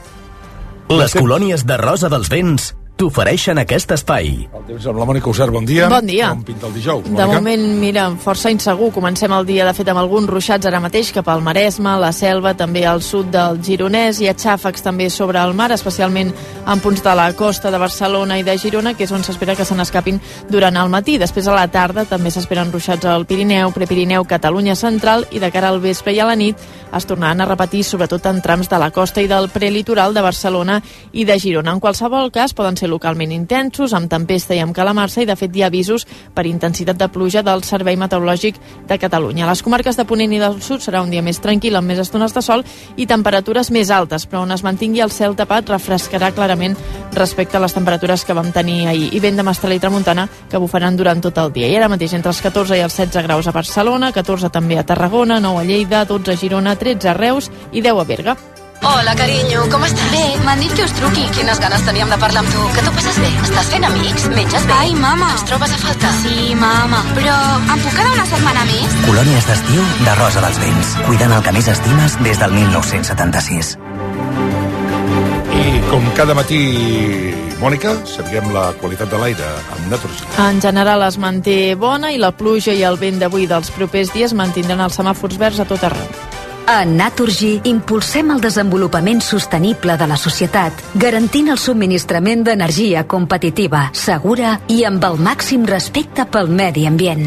Les colònies de Rosa dels Vents t'ofereixen aquest espai. El temps amb la Mònica Usart, bon dia. Bon dia. Com pinta el dijous, Mònica? De moment, mira, força insegur. Comencem el dia, de fet, amb alguns ruixats ara mateix cap al Maresme, la Selva, també al sud del Gironès. Hi ha xàfecs també sobre el mar, especialment en punts de la costa de Barcelona i de Girona, que és on s'espera que se n'escapin durant el matí. Després, a la tarda, també s'esperen ruixats al Pirineu, Prepirineu, Catalunya central, i de cara al vespre i a la nit es tornaran a repetir, sobretot en trams de la costa i del prelitoral de Barcelona i de Girona. En qualsevol cas, poden ser localment intensos, amb tempesta i amb calamarsa, i de fet hi ha avisos per intensitat de pluja del Servei Meteorològic de Catalunya. A les comarques de Ponent i del Sud serà un dia més tranquil, amb més estones de sol i temperatures més altes, però on es mantingui el cel tapat refrescarà clarament respecte a les temperatures que vam tenir ahir, i vent de mestral i tramuntana que bufaran durant tot el dia. I ara mateix entre els catorze i els setze graus a Barcelona, catorze també a Tarragona, nou a Lleida, dotze a Girona, tretze a Reus i deu a Berga. Hola, carinyo, com estàs? Bé, m'han dit que us truqui. Quines ganes teníem de parlar amb tu. Que tu passes bé? Estàs fent amics? Menges bé? Ai, mama. Ens trobes a faltar? Sí, mama. Però em puc quedar una setmana més? Colònies d'estiu de Rosa dels Vents. Cuidant el que més estimes des del mil nou-cents setanta-sis. I com cada matí, Mònica, sapiguem la qualitat de l'aire amb Naturgy. En general es manté bona i la pluja i el vent d'avui dels propers dies mantindran els semàfors verds a tot arreu. A Naturgy impulsem el desenvolupament sostenible de la societat, garantint el subministrament d'energia competitiva, segura i amb el màxim respecte pel medi ambient.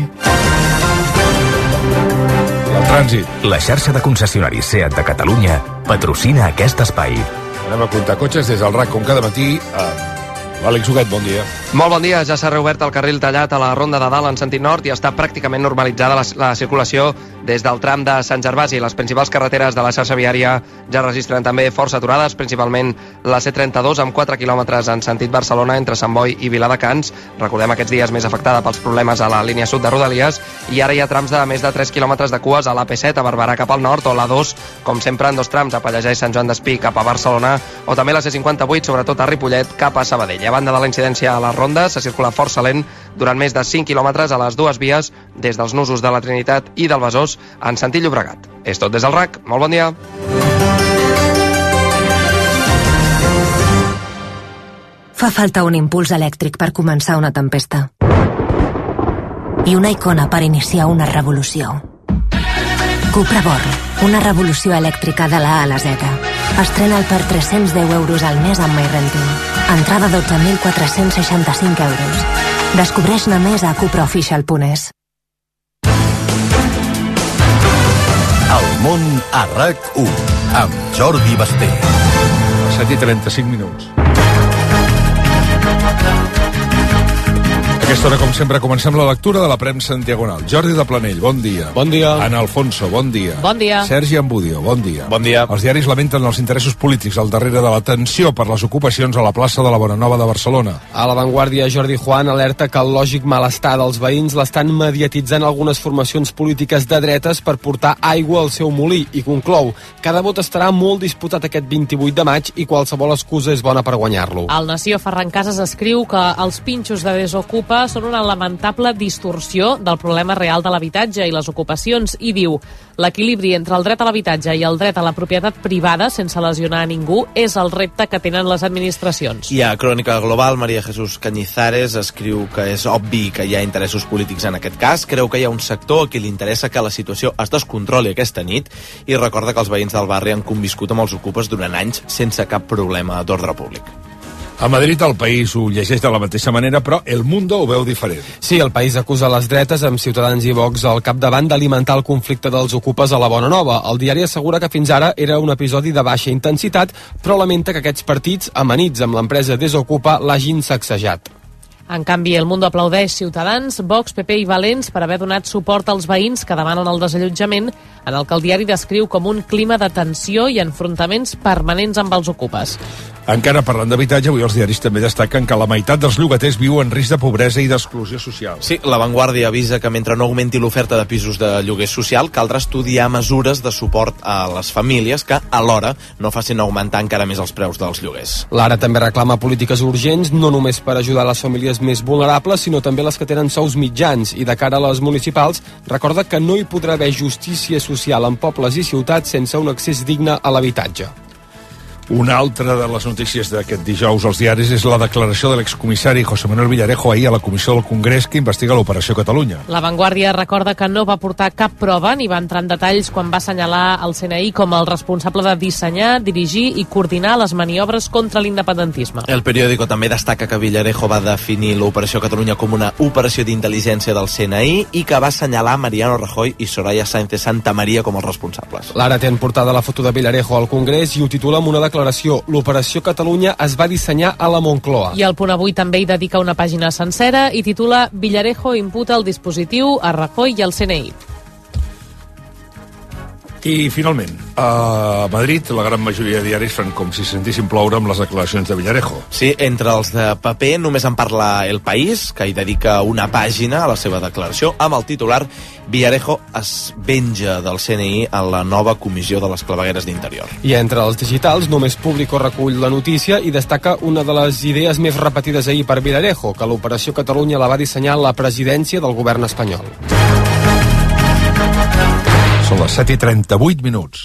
El trànsit. La xarxa de concessionaris SEAT de Catalunya patrocina aquest espai. Anem a comptar cotxes des del R A C, com cada matí. Eh, Àlex Huguet, bon dia. Molt bon dia. Ja s'ha reobert el carril tallat a la Ronda de Dalt en sentit nord i està pràcticament normalitzada la, la circulació des del tram de Sant Gervasi. Les principals carreteres de la xarxa viària ja registren també força aturades, principalment la C trenta-dos amb quatre quilòmetres en sentit Barcelona entre Sant Boi i Viladecans. Recordem aquests dies més afectada pels problemes a la línia sud de Rodalies, i ara hi ha trams de més de tres quilòmetres de cues a l'A P set a Barberà cap al nord, o la dos, com sempre en dos trams a Pallejà i Sant Joan d'Espí cap a Barcelona, o també la C cinquanta-vuit, sobretot a Ripollet cap a Sabadell. A banda de la incidència a les rondes, se circula força lent durant més de cinc quilòmetres a les dues vies des dels nusos de la Trinitat i del Besòs en sentit Llobregat. És tot des del R A C. Molt bon dia. Fa falta un impuls elèctric per començar una tempesta. I una icona per iniciar una revolució. Cupra Born. Una revolució elèctrica de la A a la Z. Estrena'l per tres-cents deu euros al mes amb MyRenting. Entrada dotze mil quatre-cents seixanta-cinc euros. Descobreix-ne més a cupraofficial punt es. El món a RAC u, amb Jordi Basté. set i trenta-cinc minuts. A aquesta hora, com sempre, comencem la lectura de la premsa en diagonal. Jordi de Planell, bon dia. Bon dia. Ana Alfonso, bon dia. Bon dia. Sergi Ambudio, bon dia. Bon dia. Els diaris lamenten els interessos polítics al darrere de la tensió per les ocupacions a la plaça de la Bonanova de Barcelona. A La Vanguardia, Jordi Juan alerta que el lògic malestar dels veïns l'estan mediatitzant algunes formacions polítiques de dretes per portar aigua al seu molí i conclou: cada vot estarà molt disputat aquest vint-i-vuit de maig i qualsevol excusa és bona per guanyar-lo. El Nació, Ferran Casas escriu que els pinxos de Desokupa són una lamentable distorsió del problema real de l'habitatge i les ocupacions, i diu: l'equilibri entre el dret a l'habitatge i el dret a la propietat privada sense lesionar a ningú és el repte que tenen les administracions. I a Crònica Global, Maria Jesús Cañizares escriu que és obvi que hi ha interessos polítics en aquest cas, creu que hi ha un sector a qui li interessa que la situació es descontroli aquesta nit i recorda que els veïns del barri han conviscut amb els ocupes durant anys sense cap problema d'ordre públic. A Madrid el País ho llegeix de la mateixa manera, però El Mundo ho veu diferent. Sí, el País acusa les dretes, amb Ciutadans i Vox al capdavant, d'alimentar el conflicte dels ocupes a la Bonanova. El diari assegura que fins ara era un episodi de baixa intensitat, però lamenta que aquests partits, amanits amb l'empresa Desokupa, l'hagin sacsejat. En canvi, El Mundo aplaudeix Ciutadans, Vox, P P i Valents per haver donat suport als veïns que demanen el desallotjament, en el que el diari descriu com un clima de tensió i enfrontaments permanents amb els ocupes. Encara parlant d'habitatge, avui els diaris també destaquen que la meitat dels llogaters viu en risc de pobresa i d'exclusió social. Sí, La Vanguardia avisa que mentre no augmenti l'oferta de pisos de lloguer social, caldrà estudiar mesures de suport a les famílies que, alhora, no facin augmentar encara més els preus dels lloguers. L'Ara també reclama polítiques urgents, no només per ajudar les famílies més vulnerables, sinó també les que tenen sous mitjans, i de cara a les municipals, recorda que no hi podrà haver justícia social en pobles i ciutats sense un accés digne a l'habitatge. Una altra de les notícies d'aquest dijous als diaris és la declaració de l'excomissari José Manuel Villarejo ahir a la Comissió del Congrés que investiga l'Operació Catalunya. La Vanguardia recorda que no va portar cap prova ni va entrar en detalls quan va assenyalar el C N I com el responsable de dissenyar, dirigir i coordinar les maniobres contra l'independentisme. El periòdico també destaca que Villarejo va definir l'Operació Catalunya com una operació d'intel·ligència del C N I i que va assenyalar Mariano Rajoy i Soraya Sáenz de Santa María com els responsables. L'Ara té en portada la foto de Villarejo al Congrés i ho titula amb una declaració: l'Operació Catalunya es va dissenyar a la Moncloa. I el Punt Avui també hi dedica una pàgina sencera i titula: Villarejo imputa el dispositiu a Rajoy i al C N I. I, finalment, a Madrid la gran majoria de diaris fan com si sentissin ploure amb les declaracions de Villarejo. Sí, entre els de paper només en parla El País, que hi dedica una pàgina a la seva declaració, amb el titular: Villarejo es venja del C N I en la nova comissió de les clavegueres d'Interior. I entre els digitals, només Público recull la notícia i destaca una de les idees més repetides ahir per Villarejo, que l'Operació Catalunya la va dissenyar la presidència del govern espanyol. Són les set i trenta-vuit minuts.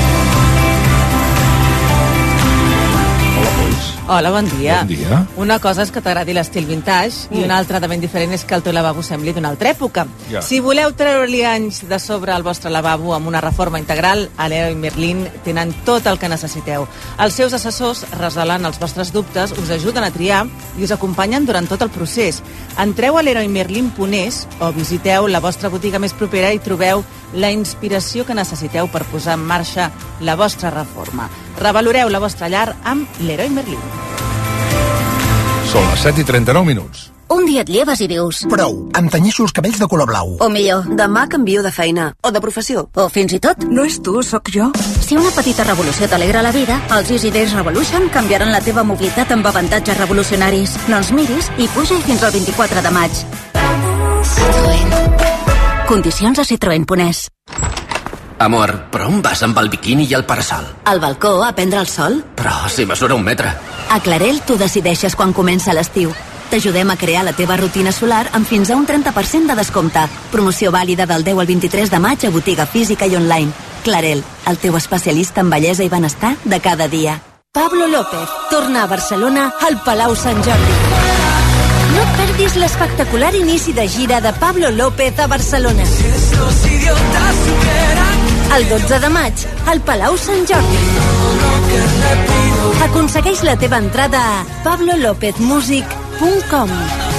Hola, bon dia. Bon dia. Una cosa és que t'agradi l'estil vintage mm. i una altra de ben diferent és que el teu lavabo sembli d'una altra època. Ja. Si voleu treure-li anys de sobre al vostre lavabo amb una reforma integral, a Leroy Merlin tenen tot el que necessiteu. Els seus assessors resolen els vostres dubtes, us ajuden a triar i us acompanyen durant tot el procés. Entreu a leroy merlin punt es o visiteu la vostra botiga més propera i trobeu la inspiració que necessiteu per posar en marxa la vostra reforma. Revaloreu la vostra llar amb Leroy Merlin. Són les set i trenta-nou minuts. Un dia et lleves i dius: prou, em tenyeixo els cabells de color blau. O millor, demà canvio de feina. O de professió. O fins i tot, no és tu, sóc jo. Si una petita revolució t'alegra la vida, els Easy Days Revolution canviaran la teva mobilitat amb avantatges revolucionaris. No ens miris i puja fins al vint-i-quatre de maig. Citroën. Condicions a citroen punt es. Amor, però on vas amb el biquini i el parasol? Al balcó, a prendre el sol. Però si mesura un metre. A Clarel tu decideixes quan comença l'estiu. T'ajudem a crear la teva rutina solar amb fins a un trenta per cent de descompte. Promoció vàlida del deu al vint-i-tres de maig a botiga física i online. Clarel, el teu especialista en bellesa i benestar de cada dia. Pablo López torna a Barcelona al Palau Sant Jordi. No et perdis l'espectacular inici de gira de Pablo López a Barcelona. El dotze de maig, al Palau Sant Jordi. Aconsegueix la teva entrada a pablo lopez music punt com.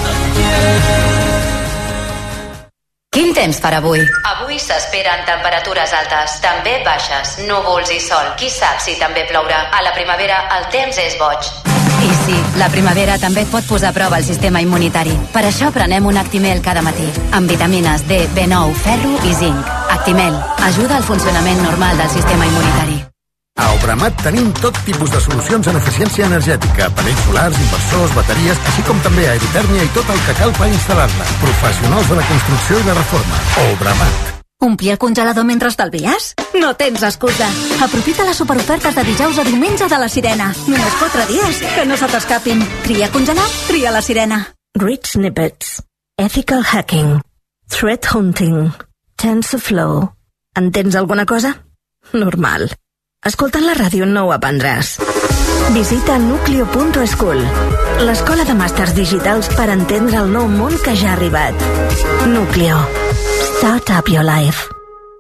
Quin temps per avui? Avui s'esperen temperatures altes, també baixes, núvols i sol. Qui sap si també plourà? A la primavera el temps és boig. I sí, la primavera també et pot posar a prova el sistema immunitari. Per això prenem un Actimel cada matí, amb vitamines D, B nou, ferro i zinc. Actimel ajuda al funcionament normal del sistema immunitari. A Obramat tenim tot tipus de solucions en eficiència energètica, panells solars, inversors, bateries, així com també aerotèrmia i tot el que cal per instal·lar-la. Professionals de la construcció i la reforma. Obramat. Omplir el congelador mentre estalvies? No tens excusa. Aprofita les superofertes de dijous a diumenge de la Sirena. Només quatre dies, que no se t'escapin. Tria congelar, tria la Sirena. Grid snippets. Ethical hacking. Threat hunting. TensorFlow. Entens alguna cosa? Normal. Escoltant la ràdio no ho aprendràs. Visita nucleo punt school, l'escola de màsters digitals per entendre el nou món que ja ha arribat. Nucleo. Start up your life.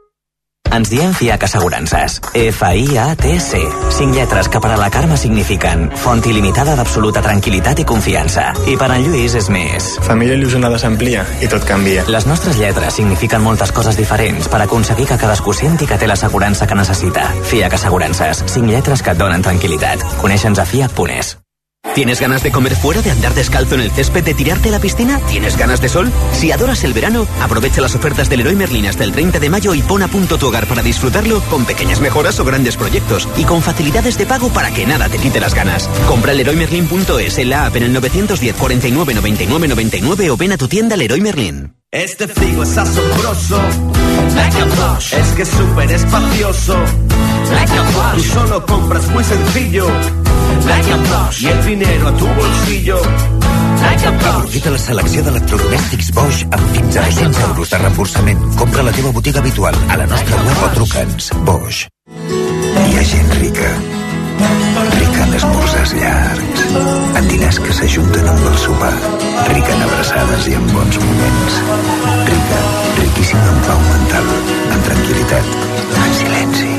Ens diem Fiac Assegurances. F I A T C. Cinc lletres que per a la Carme signifiquen font il·limitada d'absoluta tranquil·litat i confiança. I per en Lluís és més. Família il·lusionada s'amplia i tot canvia. Les nostres lletres signifiquen moltes coses diferents per aconseguir que cadascú senti que té l'assegurança que necessita. Fiac Assegurances. Cinc lletres que et donen tranquil·litat. Coneixe'ns a fiac punt es. ¿Tienes ganas de comer fuera, de andar descalzo en el césped, de tirarte a la piscina? ¿Tienes ganas de sol? Si adoras el verano, aprovecha las ofertas del Leroy Merlin hasta el treinta de mayo y pon a punto tu hogar para disfrutarlo con pequeñas mejoras o grandes proyectos y con facilidades de pago para que nada te quite las ganas. Compra en leroy merlin punto es, en la app, en el nueve uno cero, cuarenta y nueve, noventa y nueve, noventa y nueve o ven a tu tienda Leroy Merlin. Este frigo es asombroso, like a Bosch. Es que es súper espacioso, like a Bosch. Tú solo compras muy sencillo, like a Bosch. Y el dinero a tu bolsillo, like a Bosch. Aprofita la selecció d'electrodomèstics Bosch amb fins a dos-cents euros de reforçament. Compra a la teva botiga habitual, a la nostra web o truca'ns. Bosch. Hi ha gent rica. Rica en esmorzars llargs, en diners que s'ajunten amb el sopar, rica en abraçades i en bons moments, rica, riquíssima en pau mental, en tranquil·litat, en silenci,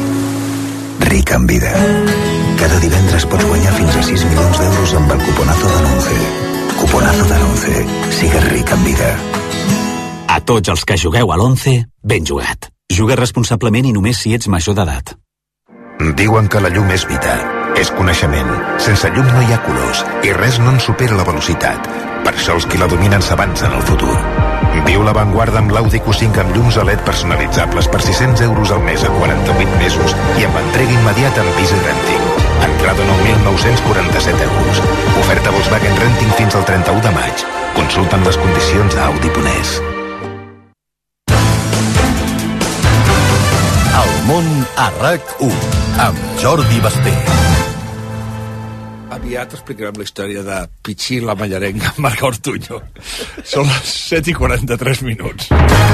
rica en vida. Cada divendres pots guanyar fins a sis milions d'euros amb el cuponazo de l'once. Cuponazo de l'once. Sigues ric en vida. A tots els que jugueu a l'once, ben jugat. Juga responsablement i només si ets major d'edat. Diuen que la llum és vida, és coneixement. Sense llum no hi ha colors i res no en supera la velocitat. Per això els qui la dominen s'avancen al futur. Viu l'avantguarda amb l'Audi Q cinc amb llums L E D personalitzables per sis-cents euros al mes a quaranta-vuit mesos i amb entrega immediata amb Easy Renting. Entrada nou mil nou-cents quaranta-set euros. Oferta Volkswagen Renting fins al trenta-u de maig. Consulten les condicions a audi punt es. El món a RAC u amb Jordi Basté. Aviat explicarem la història de Pichí la Mallarenga amb Marc Ortuño. Són les set i quaranta-tres minuts.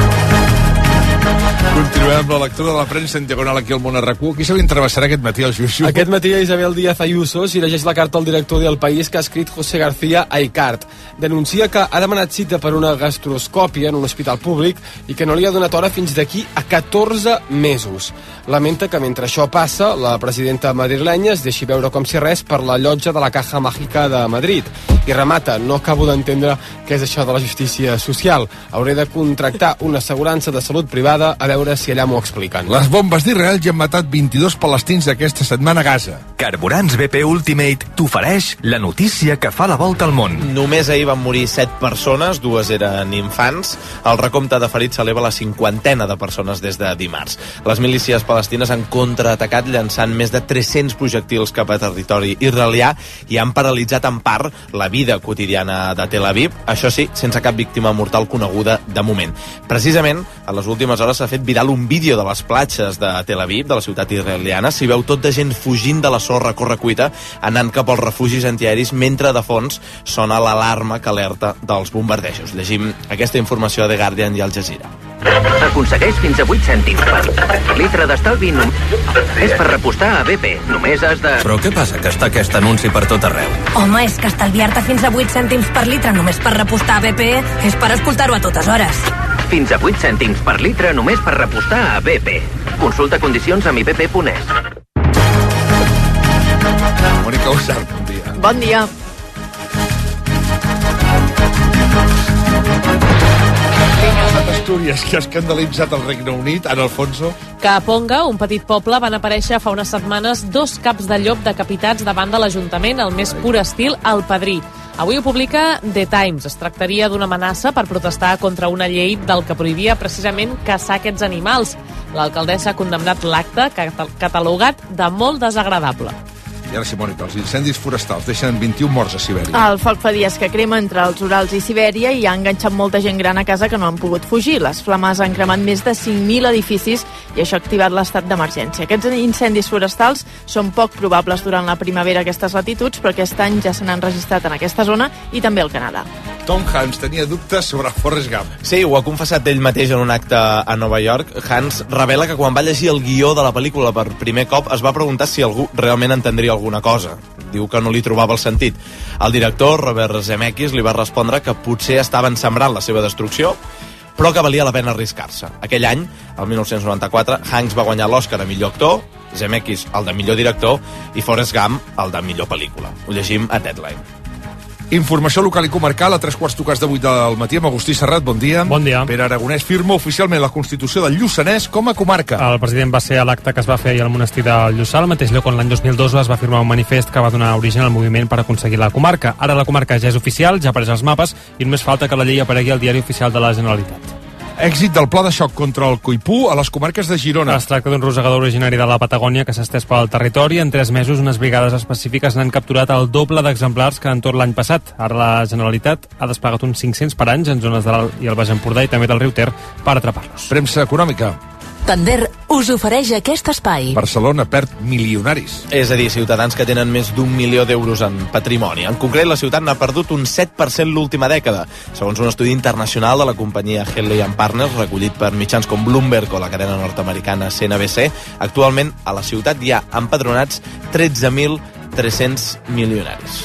Continuem amb la lectura de la premsa en diagonal aquí al món a RAC u. Qui se l'entrebassarà aquest matí al Juju? Aquest matí a Isabel Díaz Ayuso s'hi llegeix la carta al director del País que ha escrit José García Aicart. Denuncia que ha demanat cita per una gastroscòpia en un hospital públic i que no li ha donat hora fins d'aquí a catorze mesos. Lamenta que mentre això passa, la presidenta madrilenya es deixi veure com si res per la llotja de la Caja Mágica de Madrid. I remata, no acabo d'entendre què és això de la justícia social. Hauré de contractar una assegurança de salut privada a veure si allà m'ho expliquen. Les bombes d'Israel ja han matat vint-i-dos palestins aquesta setmana a Gaza. Carburants B P Ultimate t'ofereix la notícia que fa la volta al món. Només ahir van morir set persones, dues eren infants. El recompte de ferits s'eleva a la cinquantena de persones des de dimarts. Les milícies palestines han contraatacat llançant més de tres-cents projectils cap a territori israelià i han paralitzat en part la vida quotidiana de Tel Aviv, això sí, sense cap víctima mortal coneguda de moment. Precisament, a les últimes hores s'ha fet viral un vídeo de les platges de Tel Aviv, de la ciutat israeliana. S'hi veu tot de gent fugint de la sorra a correcuita, anant cap als refugis antiaeris, mentre de fons sona l'alarma que alerta dels bombardejos. Llegim aquesta informació a The Guardian i Al Jazeera. Aconsegueix fins a vuit cèntims per litre d'estalvi. És per repostar a B P. Només has de... Però què passa, que està aquest anunci per tot arreu? Home, és que estalviar-te fins a vuit cèntims per litre només per repostar a B P és per escoltar-ho a totes hores. Fins a vuit cèntims per litre només per repostar a B P. Consulta condicions amb i b p punt e s. Mònica Usart, bon dia. Bon dia. Astúries, que ha escandalitzat el Regne Unit, en Alfonso. Que a Ponga, un petit poble, van aparèixer fa unes setmanes dos caps de llop decapitats davant de l'Ajuntament, al més pur estil El Padrí. Avui ho publica The Times. Es tractaria d'una amenaça per protestar contra una llei del que prohibia precisament caçar aquests animals. L'alcaldessa ha condemnat l'acte, catalogat de molt desagradable. I ara sí, Mònica, els incendis forestals deixen vint-i-un morts a Sibèria. El foc fa dies que crema entre els Urals i Sibèria i ha enganxat molta gent gran a casa que no han pogut fugir. Les flames han cremat més de cinc mil edificis i això ha activat l'estat d'emergència. Aquests incendis forestals són poc probables durant la primavera a aquestes latituds, però aquest any ja se n'han registrat en aquesta zona i també al Canadà. Tom Hanks tenia dubtes sobre Forrest Gump. Sí, ho ha confessat ell mateix en un acte a Nova York. Hanks revela que quan va llegir el guió de la pel·lícula per primer cop es va preguntar si algú realment entendria alguna cosa. Diu que no li trobava el sentit. El director, Robert Zemeckis, li va respondre que potser estaven sembrant la seva destrucció, però que valia la pena arriscar-se. Aquell any, el dinou noranta-quatre, Hanks va guanyar l'Oscar a millor actor, Zemeckis el de millor director i Forrest Gump el de millor pel·lícula. Ho llegim a Deadline. Informació local i comarcal a tres quarts tocats de vuit del matí amb Agustí Serrat, bon dia. Bon dia. Pere Aragonès firma oficialment la Constitució del Lluçanès com a comarca. El president va ser a l'acte que es va fer ahir al monestir del Lluçà, al mateix lloc on l'any dos mil dos es va firmar un manifest que va donar origen al moviment per aconseguir la comarca. Ara la comarca ja és oficial, ja apareix als mapes i només falta que la llei aparegui al diari oficial de la Generalitat. Èxit del pla de xoc contra el coipú a les comarques de Girona. Es tracta d'un rosegador originari de la Patagònia que s'ha estès pel territori. En tres mesos, unes brigades específiques n'han capturat el doble d'exemplars que en tot l'any passat. Ara la Generalitat ha desplegat uns cinc-cents paranys en zones de l'Alt i el Baix Empordà i també del riu Ter per atrapar-los. Premsa econòmica. Tander us ofereix aquest espai. Barcelona perd milionaris. És a dir, ciutadans que tenen més d'un milió d'euros en patrimoni. En concret, la ciutat n'ha perdut un set per cent l'última dècada, segons un estudi internacional de la companyia Henley and Partners, recollit per mitjans com Bloomberg o la cadena nord-americana C N B C. Actualment, a la ciutat hi ha empadronats tretze mil tres-cents milionaris.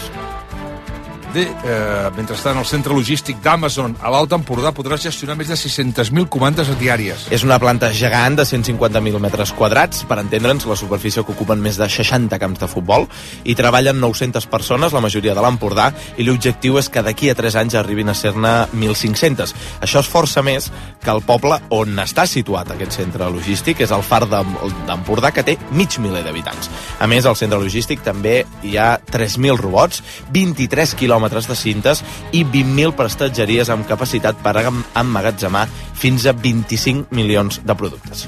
De, eh, mentrestant, el centre logístic d'Amazon a l'Alt Empordà podrà gestionar més de sis-centes mil comandes diàries. És una planta gegant de cent cinquanta mil metres quadrats, per entendre'ns, la superfície que ocupen més de seixanta camps de futbol, i treballen nou-centes persones, la majoria de l'Empordà, i l'objectiu és que d'aquí a tres anys arribin a ser-ne mil cinc-centes. Això és força més que el poble on està situat aquest centre logístic, és el Far d'Empordà, que té mig miler d'habitants. A més, al centre logístic també hi ha tres mil robots, vint-i-tres quilòmetres de cintes i vint mil prestatgeries amb capacitat per emmagatzemar fins a vint-i-cinc milions de productes.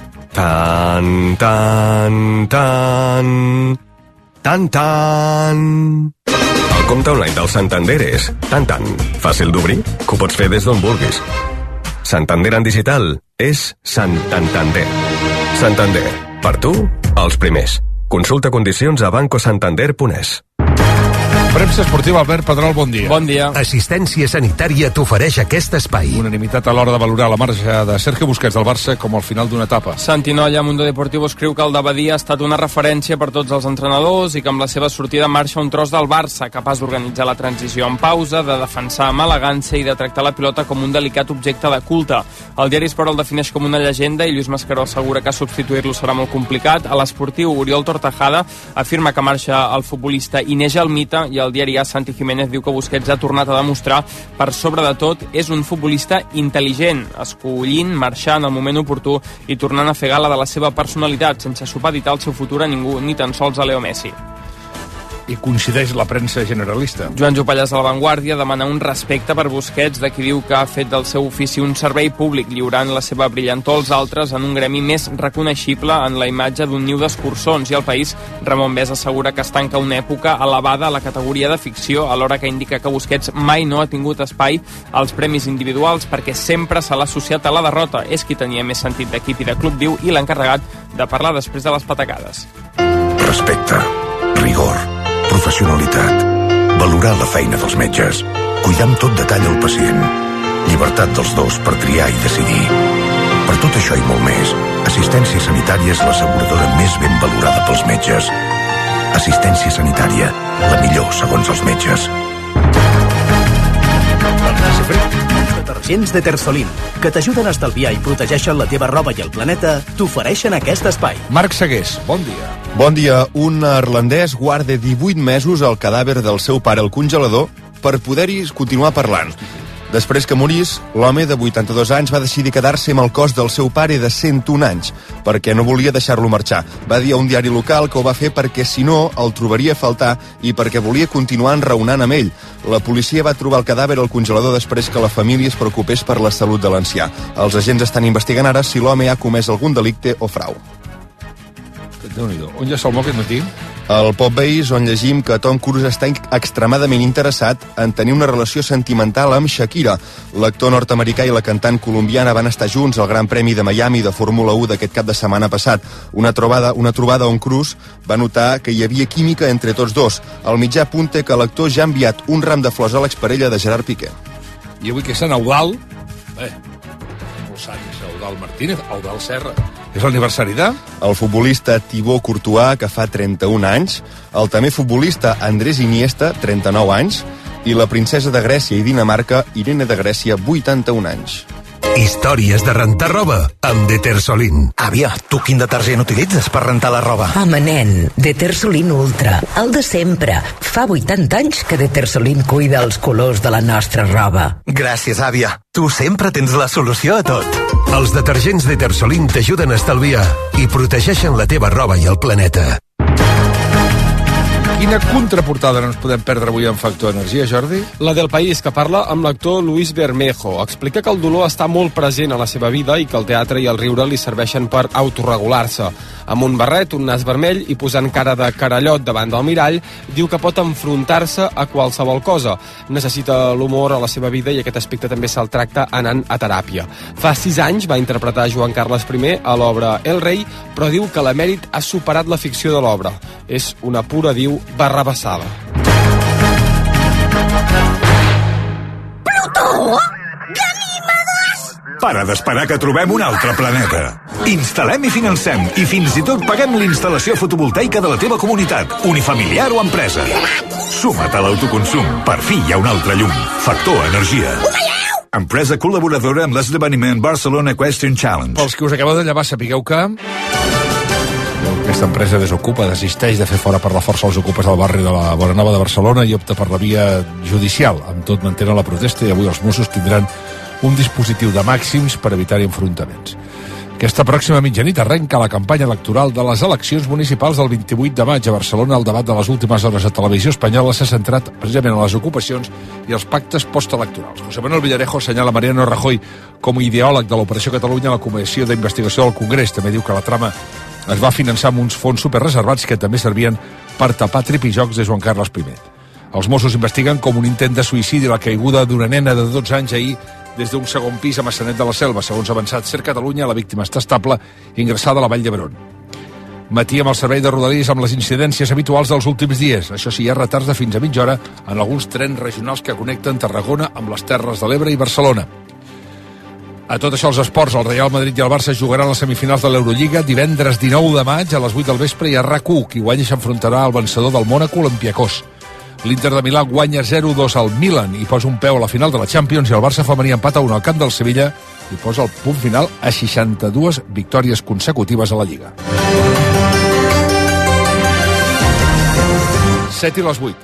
Tan, tan, tan... Tan, tan... El compte online del Santander és tan, tan fàcil d'obrir que ho pots fer des d'on vulguis. Santander en digital és Santander. Santander. Per tu, els primers. Consulta condicions a banco santander punt es. Premsa esportiva, Albert Pedrol, bon dia. Bon dia. Assistència Sanitària t'ofereix aquest espai. Unanimitat a l'hora de valorar la marxa de Sergio Busquets del Barça com al final d'una etapa. Santinolla, Mundo Deportivo, escriu que el de Badia ha estat una referència per tots els entrenadors i que amb la seva sortida marxa un tros del Barça, capaç d'organitzar la transició en pausa, de defensar amb elegància i de tractar la pilota com un delicat objecte de culte. El diari Sport el defineix com una llegenda i Lluís Mascaró assegura que substituir-lo serà molt complicat. A l'esportiu, Oriol Tortajada afirma que marxa el futbolista i neix el mite, i el diari A, Santi Jiménez, diu que Busquets ha tornat a demostrar, per sobre de tot, és un futbolista intel·ligent, escollint marxar en el moment oportú i tornant a fer gala de la seva personalitat, sense supeditar el seu futur a ningú, ni tan sols a Leo Messi. I coincideix la premsa generalista. Joan Jopallàs de La Vanguardia demana un respecte per Busquets, de qui diu que ha fet del seu ofici un servei públic, lliurant la seva brillantor als altres en un gremi més reconeixible en la imatge d'un niu d'escurçons. I al País, Ramon Bès assegura que es tanca una època elevada a la categoria de ficció, alhora que indica que Busquets mai no ha tingut espai als premis individuals perquè sempre se l'ha associat a la derrota. És qui tenia més sentit d'equip i de club, diu, i l'ha encarregat de parlar després de les patacades. Respecte, rigor, professionalitat, valorar la feina dels metges, cuidar amb tot detall el pacient, llibertat dels dos per triar i decidir. Per tot això i molt més, Assistència Sanitària és l'asseguradora més ben valorada pels metges. Assistència Sanitària, la millor segons els metges. Doncs, detergents de Tersolin, que t'ajuden a estalviar i protegeixen la teva roba i el planeta, t'ofereixen aquest espai. Marc Segués, bon dia. Bon dia. Un neerlandès guarda divuit mesos el cadàver del seu pare al congelador per poder-hi continuar parlant. Després que morís, l'home de vuitanta-dos anys va decidir quedar-se amb el cos del seu pare de cent un anys, perquè no volia deixar-lo marxar. Va dir a un diari local que ho va fer perquè, si no, el trobaria a faltar i perquè volia continuar enraonant amb ell. La policia va trobar el cadàver al congelador després que la família es preocupés per la salut de l'ancià. Els agents estan investigant ara si l'home ha comès algun delicte o frau. Déu-n'hi-do. On ja se'l mou aquest matí? Al Pop Veïs, on llegim que Tom Cruise està extremadament interessat en tenir una relació sentimental amb Shakira. L'actor nord-americà i la cantant colombiana van estar junts al Gran Premi de Miami de Fórmula u d'aquest cap de setmana passat. Una trobada, una trobada on Cruise va notar que hi havia química entre tots dos. El mitjà apunta que l'actor ja ha enviat un ram de flors a l'exparella de Gerard Piqué. I avui que és en Eudal, bé, molts anys, Eudal Martínez, Eudal Serra. És l'aniversari de? El futbolista Thibaut Courtois, que fa trenta-un anys, el també futbolista Andrés Iniesta, trenta-nou anys, i la princesa de Grècia i Dinamarca, Irene de Grècia, vuitanta-un anys. Històries de rentar roba amb Detersolin. Àvia, tu quin detergent utilitzes per rentar la roba? Home, nen, Detersolin Ultra, el de sempre. Fa vuitanta anys que Detersolin cuida els colors de la nostra roba. Gràcies, àvia. Tu sempre tens la solució a tot. Els detergents Detersolin t'ajuden a estalviar i protegeixen la teva roba i el planeta. Quina contraportada no ens podem perdre avui en Factor Energia, Jordi? La del País, que parla amb l'actor Luis Bermejo. Explica que el dolor està molt present a la seva vida i que el teatre i el riure li serveixen per autorregular-se. Amb un barret, un nas vermell i posant cara de carallot davant del mirall, diu que pot enfrontar-se a qualsevol cosa. Necessita l'humor a la seva vida i aquest aspecte també se'l tracta anant a teràpia. Fa sis anys va interpretar Joan Carles I a l'obra El Rei, però diu que l'emèrit ha superat la ficció de l'obra. És una pura, diu, barrabassada. Plutó! Ganímedes! Para d'esperar que trobem un altre planeta. Instal·lem i financem i fins i tot paguem l'instal·lació fotovoltaica de la teva comunitat, unifamiliar o empresa. Suma't a l'autoconsum. Per fi hi ha un altre llum. Factor Energia. Empresa col·laboradora amb l'esdeveniment Barcelona Question Challenge. Pels que us acabeu de llevar, sapigueu que aquesta empresa desocupa, desisteix de fer fora per la força els ocupes del barri de la Bonanova de Barcelona i opta per la via judicial. Amb tot mantenen la protesta i avui els Mossos tindran un dispositiu de màxims per evitar enfrontaments. Aquesta pròxima mitjanit arrenca la campanya electoral de les eleccions municipals del vint-i-vuit de maig a Barcelona. El debat de les últimes hores a Televisió Espanyola s'ha centrat precisament en les ocupacions i els pactes postelectorals. José Manuel Villarejo assenyala Mariano Rajoy com a ideòleg de l'Operació Catalunya a la Comissió d'Investigació del Congrés. També diu que la trama es va finançar amb uns fons superreservats que també servien per tapar tripijocs de Joan Carles I. Els Mossos investiguen com un intent de suïcidi la caiguda d'una nena de dotze anys ahir des d'un segon pis a Massanet de la Selva. Segons ha avançat Ser Catalunya, la víctima està estable ingressada a la Vall d'Hebron. Matí amb el servei de Rodalies amb les incidències habituals dels últims dies. Això sí, hi ha retards de fins a mitja hora en alguns trens regionals que connecten Tarragona amb les Terres de l'Ebre i Barcelona. A tot això, els esports, el Real Madrid i el Barça jugaran les semifinals de l'Eurolliga divendres dinou de maig a les vuit del vespre i a RAC u. Qui guanyi s'enfrontarà al vencedor del Mònaco, l'Olympiakos. L'Inter de Milà guanya zero dos al Milan i posa un peu a la final de la Champions i el Barça femení empata un al camp del Sevilla i posa el punt final a seixanta-dues victòries consecutives a la Lliga. set i les vuit.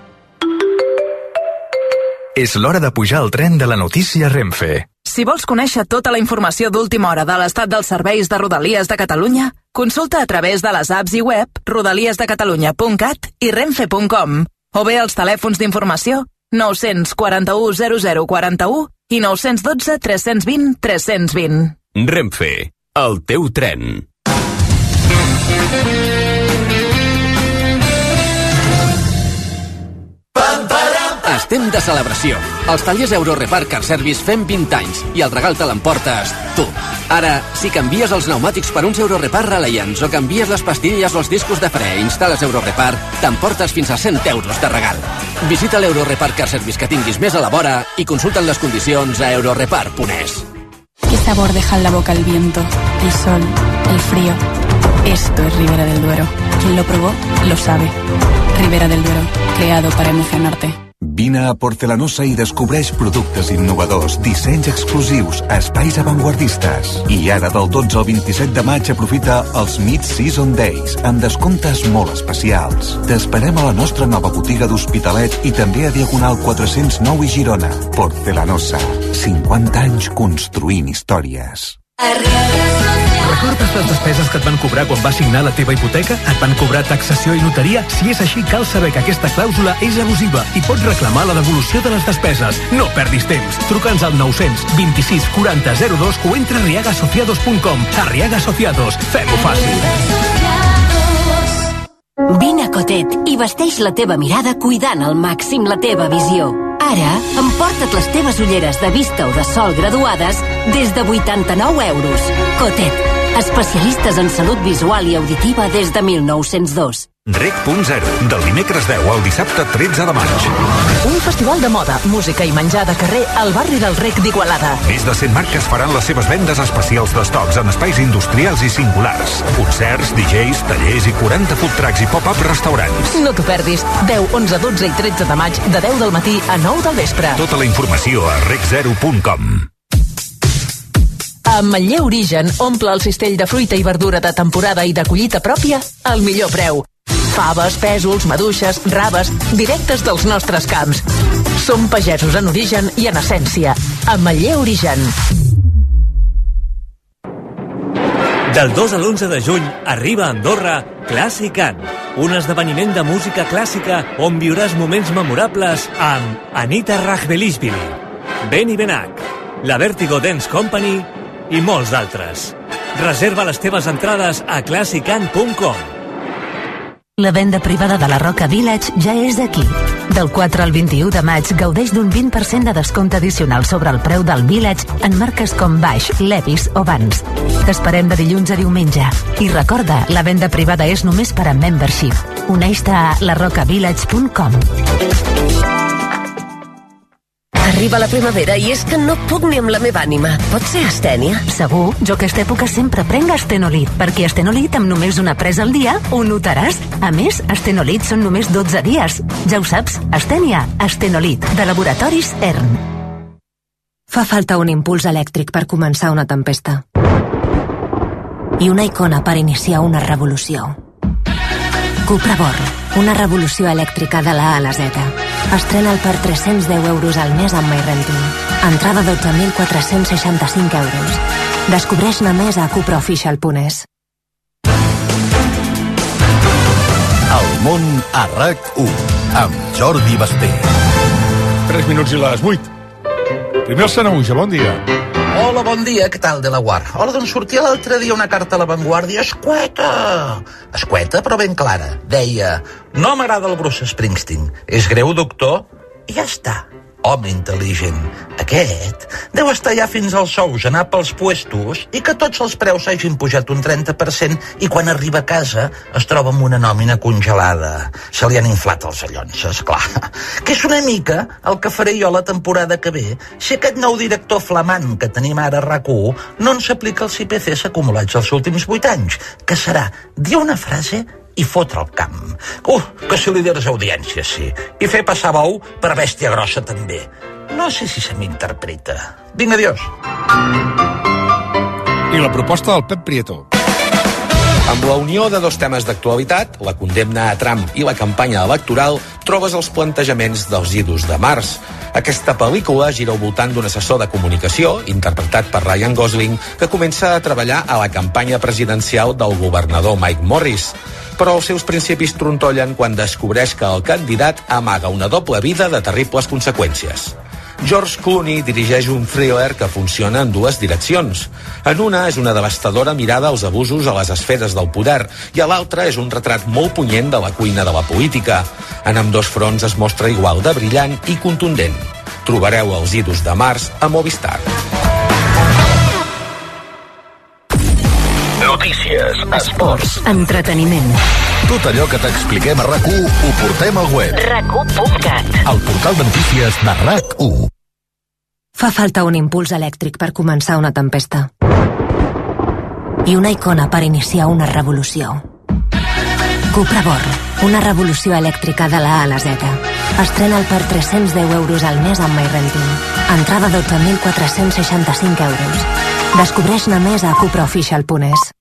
És l'hora de pujar al tren de la notícia Renfe. Si vols conèixer tota la informació d'última hora de l'estat dels serveis de Rodalies de Catalunya, consulta a través de les apps i web rodalies de catalunya punt cat i renfe punt com o bé els telèfons d'informació nou quatre u zero zero quatre u i nou un dos tres dos zero tres dos zero. Renfe, el teu tren. Estem de celebració. Els tallers Eurorepar Car Service fem vint anys i el regal te l'emportes tu. Ara, si canvies els pneumàtics per uns Eurorepar Reliance o canvies les pastilles o els discos de fre i instal·les Eurorepar, t'emportes fins a cent euros de regal. Visita l'Eurorepar Car Service que tinguis més a la vora i consulta les condicions a eurorepar punt es. ¿Qué sabor deja en la boca el viento, el sol, el frío? Esto es Ribera del Duero. Quien lo probó, lo sabe. Ribera del Duero, creado para emocionarte. Vine a Porcelanosa i descobreix productes innovadors, dissenys exclusius, espais avantguardistes. I ara del dotze al vint-i-set de maig aprofita els Mid-Season Days amb descomptes molt especials. T'esperem a la nostra nova botiga d'Hospitalet i també a Diagonal quatre-cents nou i Girona. Porcelanosa. cinquanta anys construint històries. Recordes les despeses que et van cobrar quan vas signar la teva hipoteca? Et van cobrar taxació i notaria? Si és així, cal saber que aquesta clàusula és abusiva i pots reclamar la devolució de les despeses. No perdis temps. Truca'ns al nou-cents vint-i-sis quaranta zero dos o entra a arriaga asociados punt com. Arriaga Asociados. Fem-ho fàcil. Vine a Cotet i vesteix la teva mirada cuidant al màxim la teva visió. Ara, emporta't les teves ulleres de vista o de sol graduades des de vuitanta-nou euros. Cotet, especialistes en salut visual i auditiva des de mil nou-cents dos. Rec punt zero, del dimecres deu al dissabte tretze de maig. Un festival de moda, música i menjar de carrer al barri del Rec d'Igualada. Més de cent marques faran les seves vendes especials d'estocs en espais industrials i singulars. Concerts, D Js, tallers i quaranta food trucks i pop-up restaurants. No t'ho perdis. deu, onze, dotze i tretze de maig, de deu del matí a nou del vespre. Tota la informació a rec zero punt com. A Ametller Origen omple el cistell de fruita i verdura de temporada i de collita pròpia al millor preu. Faves, pèsols, maduixes, raves, directes dels nostres camps. Som pagesos en origen i en essència. Ametller Origen. Del dos a l'onze de juny arriba a Andorra Clàssicant, un esdeveniment de música clàssica on viuràs moments memorables amb Anita Rachbelishvili, Benny Benac, la Vertigo Dance Company i molts d'altres. Reserva les teves entrades a clàssicant punt com. La venda privada de la Roca Village ja és aquí. Del quatre al vint-i-u de maig gaudeix d'un vint per cent de descompte addicional sobre el preu del Village en marques com Baix, Levis o Vans. T'esperem de dilluns a diumenge. I recorda, la venda privada és només per a membership. Uneix-te a la roca village punt com. Arriba la primavera i és que no puc ni amb la meva ànima. Pot ser astènia? Segur, jo aquesta època sempre prenc Astenolit, perquè Astenolit amb només una presa al dia ho notaràs. A més, Astenolit són només dotze dies. Ja ho saps, Astènia, Astenolit, de Laboratoris E R N. Fa falta un impuls elèctric per començar una tempesta. I una icona per iniciar una revolució. Cupra Born, una revolució elèctrica de la A a la Z. Estrena'l per tres-cents deu euros al mes amb MyRenting. Entrada dotze mil quatre-cents seixanta-cinc euros. Descobreix-ne més a cupraofficial punt es. El món a RAC u, amb Jordi Basté. tres minuts i les vuit. Primer el Sanaúja, bon dia. Hola, bon dia, què tal, de la Guard? Hola, doncs sortia l'altre dia una carta a La Vanguardia escueta. Escueta, però ben clara. Deia, no m'agrada el Bruce Springsteen. És greu, doctor? I ja està. Home intel·ligent. Aquest deu estar ja fins als sous, anar pels puestos i que tots els preus s'hagin pujat un trenta per cent i quan arriba a casa es troba amb una nòmina congelada. Se li han inflat els allonses, clar. Que és una mica el que faré jo la temporada que ve si aquest nou director flamant que tenim ara a RAC u no ens aplica els I P Cs acumulats els últims vuit anys, que serà dir una frase i fotre el camp. Uh, que si líders audiències, sí. I fer passar bou per bèstia grossa, també. No sé si se m'interpreta. Vinga, adiós. I la proposta del Pep Prieto. Amb la unió de dos temes d'actualitat, la condemna a Trump i la campanya electoral, trobes els plantejaments dels idus de març. Aquesta pel·lícula gira al voltant d'un assessor de comunicació, interpretat per Ryan Gosling, que comença a treballar a la campanya presidencial del governador Mike Morris. Però els seus principis trontollen quan descobreix que el candidat amaga una doble vida de terribles conseqüències. George Clooney dirigeix un thriller que funciona en dues direccions. En una és una devastadora mirada als abusos a les esferes del poder i a l'altra és un retrat molt punyent de la cuina de la política. En ambdós fronts es mostra igual de brillant i contundent. Trobareu els idus de març a Movistar. Notícies, esports, entreteniment. Tot allò que t'expliquem a RAC u ho portem al web. rac u punt cat. El portal de notícies de RAC u. Fa falta un impuls elèctric per començar una tempesta. I una icona per iniciar una revolució. Cupra Born, una revolució elèctrica de la A a la Z. Estrena'l per tres-cents deu euros al mes amb MyRenting. Entrada dotze mil quatre-cents seixanta-cinc euros. Descobreix-ne més a cupraofficial punt es.